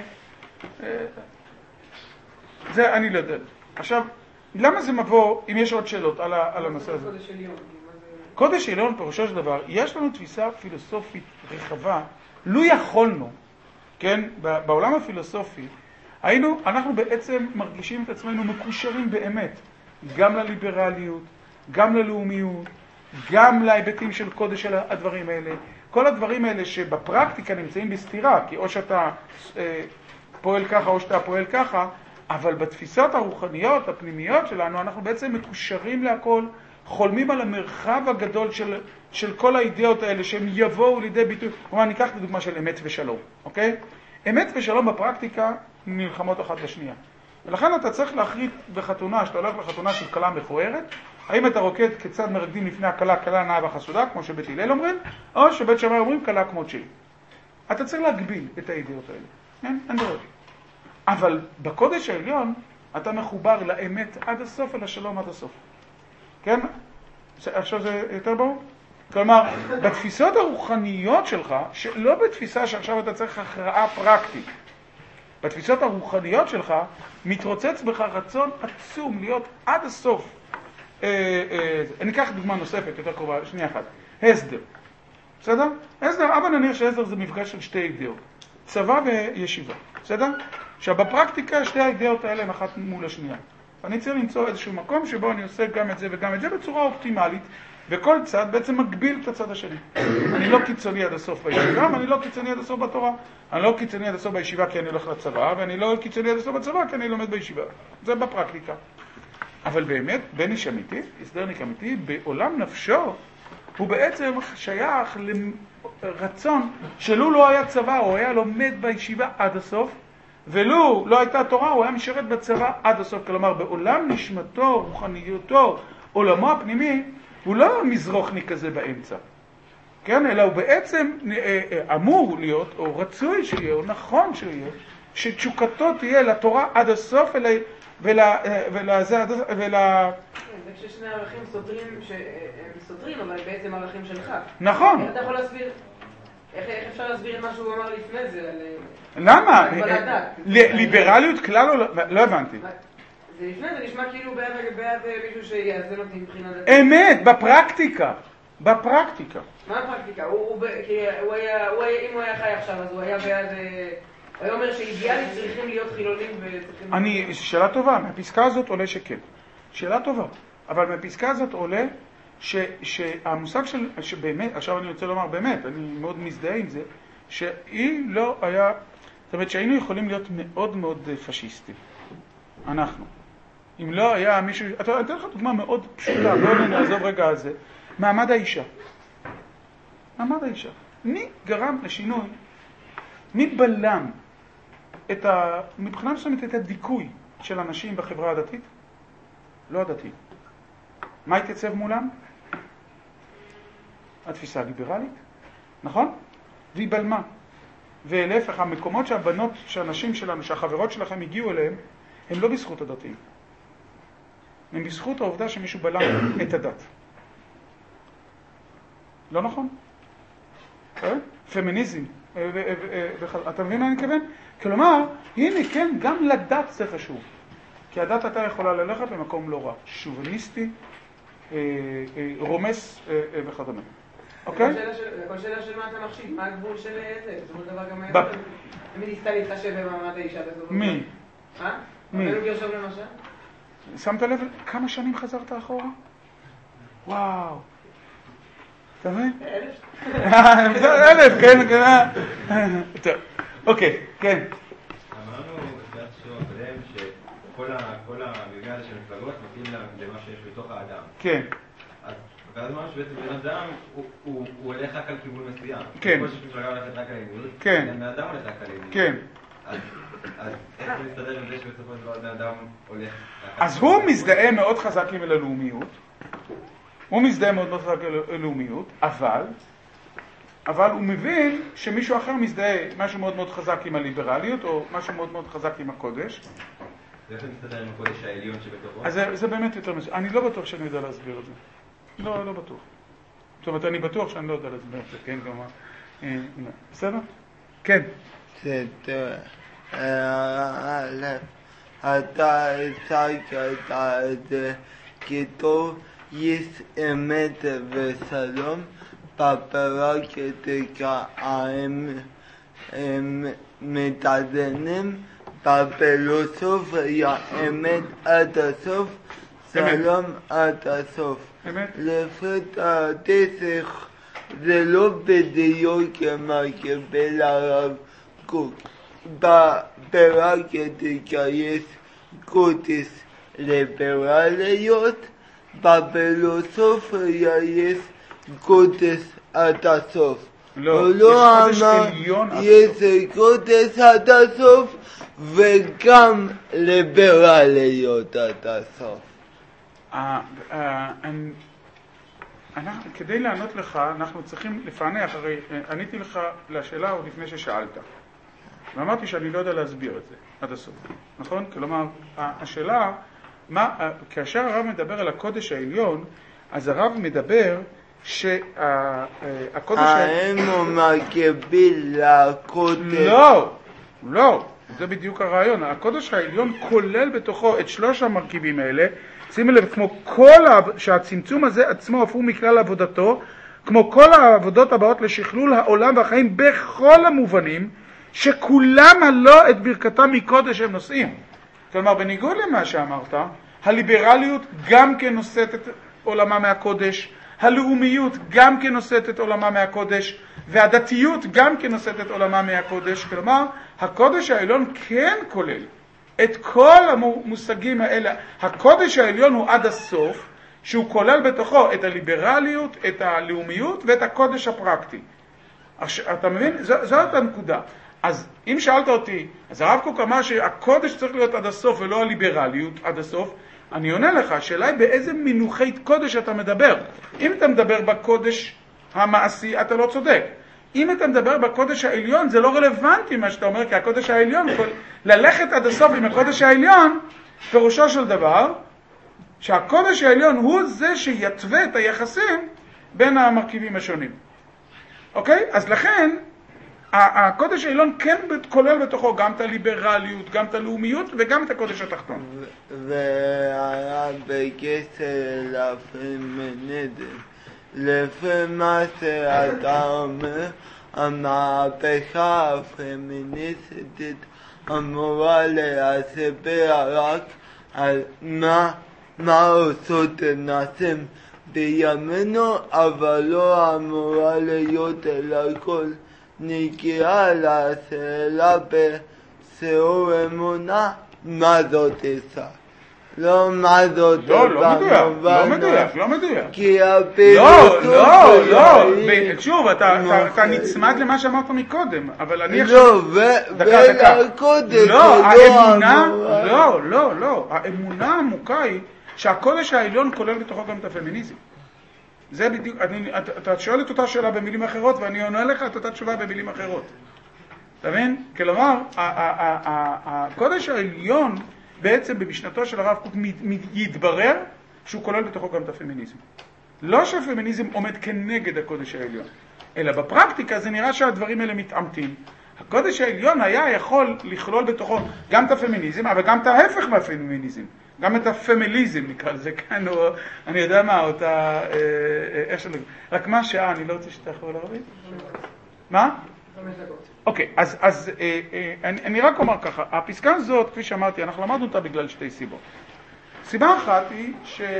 זה אני לא יודע. עכשיו, למה זה מבוא, אם יש עוד שאלות על הנושא הזה? קודש עליון. קודש עליון, פירושו של דבר, יש לנו תפיסה פילוסופית רחבה, לא יכולנו, כן, בעולם הפילוסופי, אנחנו בעצם מרגישים את עצמנו מקושרים באמת, גם לליברליות, גם ללאומיות, גם להיבטים של קודש של הדברים האלה. כל הדברים האלה שבפרקטיקה נמצאים בסתירה, כי או שאתה פועל ככה או שאתה פועל ככה, אבל בתפיסות הרוחניות, הפנימיות שלנו, אנחנו בעצם מקושרים להכל, חולמים על המרחב הגדול של כל האידאות האלה, שהם יבואו לידי ביטוי. כלומר, ניקח את הדוגמה של אמת ושלום, אוקיי? אמת ושלום בפרקטיקה נלחמות אחת לשנייה. ולכן אתה צריך להחליט בחתונה, שאתה הולך לחתונה של קלה מכוערת, האם אתה רוקד כיצד מרקדים לפני הקלה, קלה נאה וחסודה, כמו שבית הלל אומרים, או שבית שמאי אומרים קלה כמו שהיא. אתה צריך להגביל את האידאות האלה. אין דרך. אבל בקודש העליון אתה מחובר לאמת עד הסוף ולשלום עד הסוף. כן? עכשיו זה יותר ברור? כלומר, בתפיסות הרוחניות שלך, לא בתפיסה שעכשיו אתה צריך הכרעה פרקטית, בתפיסות הרוחניות שלך מתרוצץ בך רצון עצום להיות עד הסוף. אני אקח דוגמה נוספת, יותר קרובה, שנייה אחת. הסדר. בסדר? הסדר, אבל נניח שהסדר זה מפגש של שתי אידאות. צבא וישיבה. בסדר? עכשיו, בפרקטיקה שתי האידאות האלה הן אחת מול השנייה. אני צריך למצוא איזשהו מקום שבו אני עושה גם את זה וגם את זה בצורה אופטימלית, וכל צד בעצם מגביל את הצד השני. אני לא קיצוני עד הסוף בישיבה, ואני לא קיצוני עד הסוף בתורה. אני לא קיצוני עד הסוף בישיבה כי אני הולך לצבא, ואני לא קיצוני עד הסוף בצבא כי אני לומד בישיבה. זה בפרקטיקה. אבל באמת, בן איש אמיתי, הסדרניק אמיתי, בעולם נפשו, הוא בעצם שייך לרצון שלו לא היה צבא, הוא היה לומד בישיבה עד הסוף, ולו לא הייתה תורה, הוא היה משרת בצבא עד הסוף. כלומר, בעולם נשמתו, רוחניותו, עולמו הפנימי, הוא לא מזרוחני כזה באמצע. כן? אלא הוא בעצם אמור להיות, או רצוי שיהיה, או נכון שיהיה, שתשוקתו תהיה לתורה עד הסוף, וכששני ערכים סותרים, שהם סותרים, אבל בעצם ערכים שלך. נכון. איך אתה יכול להסביר? איך אפשר להסביר את מה שהוא אמר לפני זה? למה? ליברליות כלל או לא הבנתי. זה לפני זה נשמע כאילו בעד מישהו שיאזן אותי מבחינה דתית. אמת, בפרקטיקה. בפרקטיקה. מה הפרקטיקה? אם הוא היה חי עכשיו, אז הוא היה בעד... הוא היה אומר שאידיאלית צריכים להיות חילונים וצריכים... שאלה טובה, מהפסקה הזאת עולה שכן. שאלה טובה. אבל מהפסקה הזאת עולה שהמושג שבאמת, עכשיו אני רוצה לומר באמת, אני מאוד מזדהה עם זה, שהיא לא היה... זאת אומרת שהיינו יכולים להיות מאוד מאוד פשיסטים. אנחנו. אם לא היה מישהו... אני אתן לך דוגמה מאוד פשוטה, בואו נעזוב רגע על זה. מעמד האישה. מעמד האישה. מי גרם לשינוי? מי בלם מבחינה מסוימת את הדיכוי של אנשים בחברה הדתית? לא הדתית. מה התייצב מולם? התפיסה הליברלית. נכון? והיא בלמה. ולהפך, המקומות שהבנות, שהנשים שלנו, שהחברות שלכם הגיעו אליהם, הם לא בזכות הדתיים. הם בזכות העובדה שמישהו בלם את הדת. לא נכון? פמיניזם. אתה מבין מה אני מכוון? כלומר, הנה כן, גם לדת זה חשוב. כי הדת אתה יכולה ללכת למקום לא רע. שוביניסטי, רומס וכדומה. אוקיי? כל שאלה של מה אתה מחשיב, מה הגבול של זה? זאת אומרת דבר גם היה... מי ניסתה להתחשב במעמד האישה? מי? מי? אבל הוא גרשוב למשל? שמת לב כמה שנים חזרת אחורה? וואו. אתה מבין? 1,000, כן, כן. טוב, אוקיי, כן. אמרנו בתחילת השיעור הקודם שכל המבנה הזה של מפלגות מתאים למה שיש בתוך האדם. כן. ואז אמרנו שבעצם בן אדם הוא הולך רק על כיוון מסוים. כן. כל שמפלגה הולכת רק על ימין. כן. בן אדם הולך רק על ימין. כן. אז איך זה מסתדר עם זה שבסופו של דבר בן אדם הולך רק על... אז הוא מזדהה מאוד חזק עם הלאומיות. הוא מזדהה מאוד מאוד חזק עם הלאומיות, אבל הוא מבין שמישהו אחר מזדהה משהו מאוד מאוד חזק עם הליברליות, או משהו מאוד מאוד חזק עם הקודש. ואיך זה מסתדר עם הקודש העליון שבתוכו? אז זה באמת יותר מסוים. אני לא בטוח שאני יודע להסביר את זה. לא בטוח. זאת אומרת, אני בטוח שאני לא יודע להסביר את זה, כן, כלומר. בסדר? כן. בסדר. אתה הצגת את זה כתוב יש אמת ושלום בפרקטיקה הם מתעדנים בפילוסופיה אמת עד הסוף שלום עד הסוף. לפי דעתי זה לא בדיוק מה קיבל הרב קוק. בפרקטיקה יש קודש ליברליות, בפילוסופיה יש קודש עד הסוף. לא, יש קודש עליון עד הסוף. יש קודש עד הסוף וגם ליברליות עד הסוף. כדי לענות לך, אנחנו צריכים לפענח, הרי עניתי לך לשאלה עוד לפני ששאלת. ואמרתי שאני לא יודע להסביר את זה עד הסוף, נכון? כלומר, השאלה, כאשר הרב מדבר על הקודש העליון, אז הרב מדבר שהקודש העליון... האם הוא מקביל לקודש? לא, זה בדיוק הרעיון. הקודש העליון כולל בתוכו את שלוש המרכיבים האלה, שימו לב, כמו שהצמצום הזה עצמו אף הוא מכלל עבודתו, כמו כל העבודות הבאות לשכלול העולם והחיים בכל המובנים, שכולם הלא את ברכתם מקודש הם נושאים. כלומר, בניגוד למה שאמרת, הליברליות גם כן נושאת את עולמה מהקודש, הלאומיות גם כן נושאת את עולמה מהקודש, והדתיות גם כן נושאת את עולמה מהקודש. כלומר, הקודש העליון כן כולל את כל המושגים האלה. הקודש העליון הוא עד הסוף, שהוא כולל בתוכו את הליברליות, את הלאומיות ואת הקודש הפרקטי. אתה מבין? זאת הנקודה. אז אם שאלת אותי, אז הרב קוק אמר שהקודש צריך להיות עד הסוף ולא הליברליות עד הסוף, אני עונה לך, השאלה היא באיזה מינוחי קודש אתה מדבר. אם אתה מדבר בקודש המעשי, אתה לא צודק. אם אתה מדבר בקודש העליון, זה לא רלוונטי מה שאתה אומר, כי הקודש העליון, ללכת עד הסוף עם הקודש העליון, פירושו של דבר, שהקודש העליון הוא זה שיתווה את היחסים בין המרכיבים השונים. אוקיי? אז לכן, הקודש העליון כן כולל בתוכו גם את הליברליות, גם את הלאומיות וגם את הקודש התחתון. והרב בקשר לפמיניזם, לפי מה שאתה אומר, המהפכה הפמיניסטית אמורה להסביר רק על מה עושות נשים בימינו, אבל לא אמורה להיות אלא כל נגיעה לשאלה בשיעור אמונה, מה זאת אישה. לא מה זאת לא מדויק. כי הפעילות... לא, שוב, אתה נצמד למה שאמרת מקודם, אבל אני עכשיו... ולקודש... לא, האמונה העמוקה היא שהקודש העליון כולל בתוכו גם את הפמיניזם. זה בדיוק, אתה שואל את אותה שאלה במילים אחרות, ואני עונה לך את אותה תשובה במילים אחרות. אתה מבין? כלומר, הקודש העליון בעצם במשנתו של הרב קוק יתברר שהוא כולל בתוכו גם את הפמיניזם. לא שהפמיניזם עומד כנגד הקודש העליון, אלא בפרקטיקה זה נראה שהדברים האלה מתעמתים. הקודש העליון היה יכול לכלול בתוכו גם את הפמיניזם, אבל גם את ההפך מהפמיניזם. גם את הפמיליזם נקרא לזה, כאן הוא, אני יודע מה, אותה, איך שלא, רק מה שעה, אני לא רוצה שתאחר לערבית? מה? 5 דקות. אוקיי, אז אני רק אומר ככה, הפסקה הזאת, כפי שאמרתי, אנחנו למדנו אותה בגלל 2 סיבות. סיבה אחת היא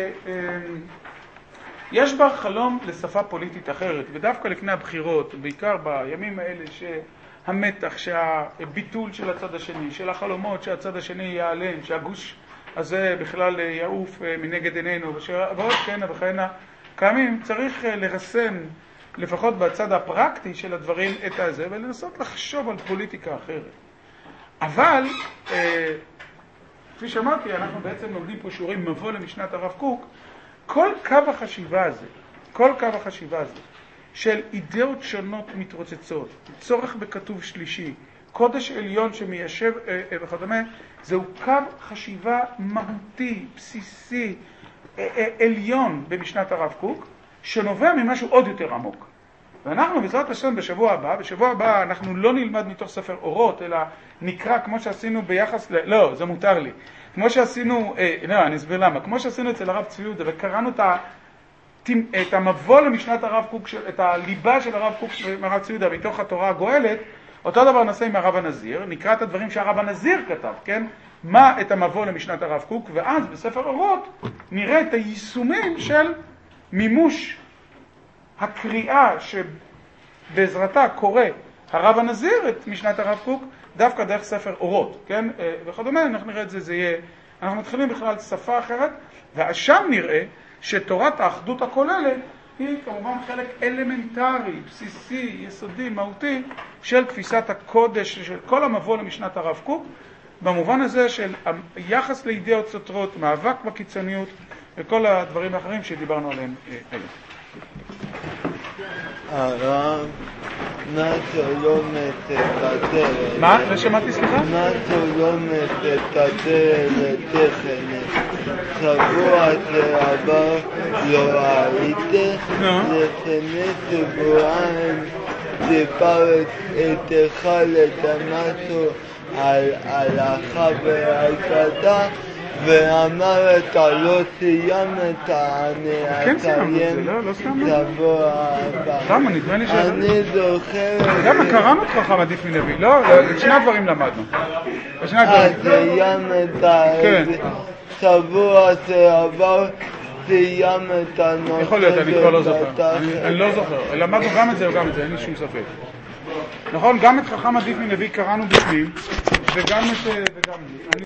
שיש בה חלום לשפה פוליטית אחרת, ודווקא לפני הבחירות, בעיקר בימים האלה שהמתח, שהביטול של הצד השני, של החלומות שהצד השני ייעלם, שהגוש הזה בכלל יעוף מנגד עינינו, ועוד כהנה וכהנה קיימים, צריך לרסן לפחות בצד הפרקטי של הדברים את הזה, ולנסות לחשוב על פוליטיקה אחרת. אבל, כפי שאמרתי, אנחנו בעצם לומדים פה שיעורים מבוא למשנת הרב קוק, כל קו החשיבה הזה, של אידאות שונות מתרוצצות, צורך בכתוב שלישי, קודש עליון שמיישב וכדומה, זהו קו חשיבה מהותי, בסיסי, עליון במשנת הרב קוק, שנובע ממשהו עוד יותר עמוק. ואנחנו בעזרת השם בשבוע הבא אנחנו לא נלמד מתוך ספר אורות, אלא נקרא כמו שעשינו ביחס לא, זה מותר לי. כמו שעשינו, אני אסביר למה, כמו שעשינו אצל הרב צבי יהודה, וקראנו את המבוא למשנת הרב קוק, את הליבה של הרב קוק מהרב צבי יהודה מתוך התורה הגואלת, אותו דבר נעשה עם הרב הנזיר, נקרא את הדברים שהרב הנזיר כתב, כן? מה את המבוא למשנת הרב קוק, ואז בספר אורות נראה את היישומים של מימוש הקריאה שבעזרתה קורא הרב הנזיר את משנת הרב קוק, דווקא דרך ספר אורות, כן? וכדומה, אנחנו נראה את זה, אנחנו מתחילים בכלל שפה אחרת, ושם נראה שתורת האחדות הכוללת היא כמובן חלק אלמנטרי, בסיסי, יסודי, מהותי, של תפיסת הקודש, של כל המבוא למשנת הרב קוק, במובן הזה של יחס לידיעות סותרות, מאבק בקיצוניות, וכל הדברים האחרים שדיברנו עליהם היום. הרב, מה שלא מתקדם... מה? לא שמעתי, סליחה? מה שלא מתקדם לתכן. שבוע שעבר לא הייתי, לפני שבועיים דיברת איתך משהו על הלכה והקדשה, ואמרת לא סיימת, אני אסיים שבוע הבא. למה? נדמה לי אני זוכר... למה? קראנו אותך חכם עדיף מנביא. לא, שני הדברים למדנו. סיימת שבוע שעבר סיים את הנושא. יכול להיות, אני כבר לא זוכר. אני לא זוכר. למדנו גם את זה וגם את זה, אין לי שום ספק. נכון, גם את חכם עדיף מנביא קראנו בפנים, וגם את...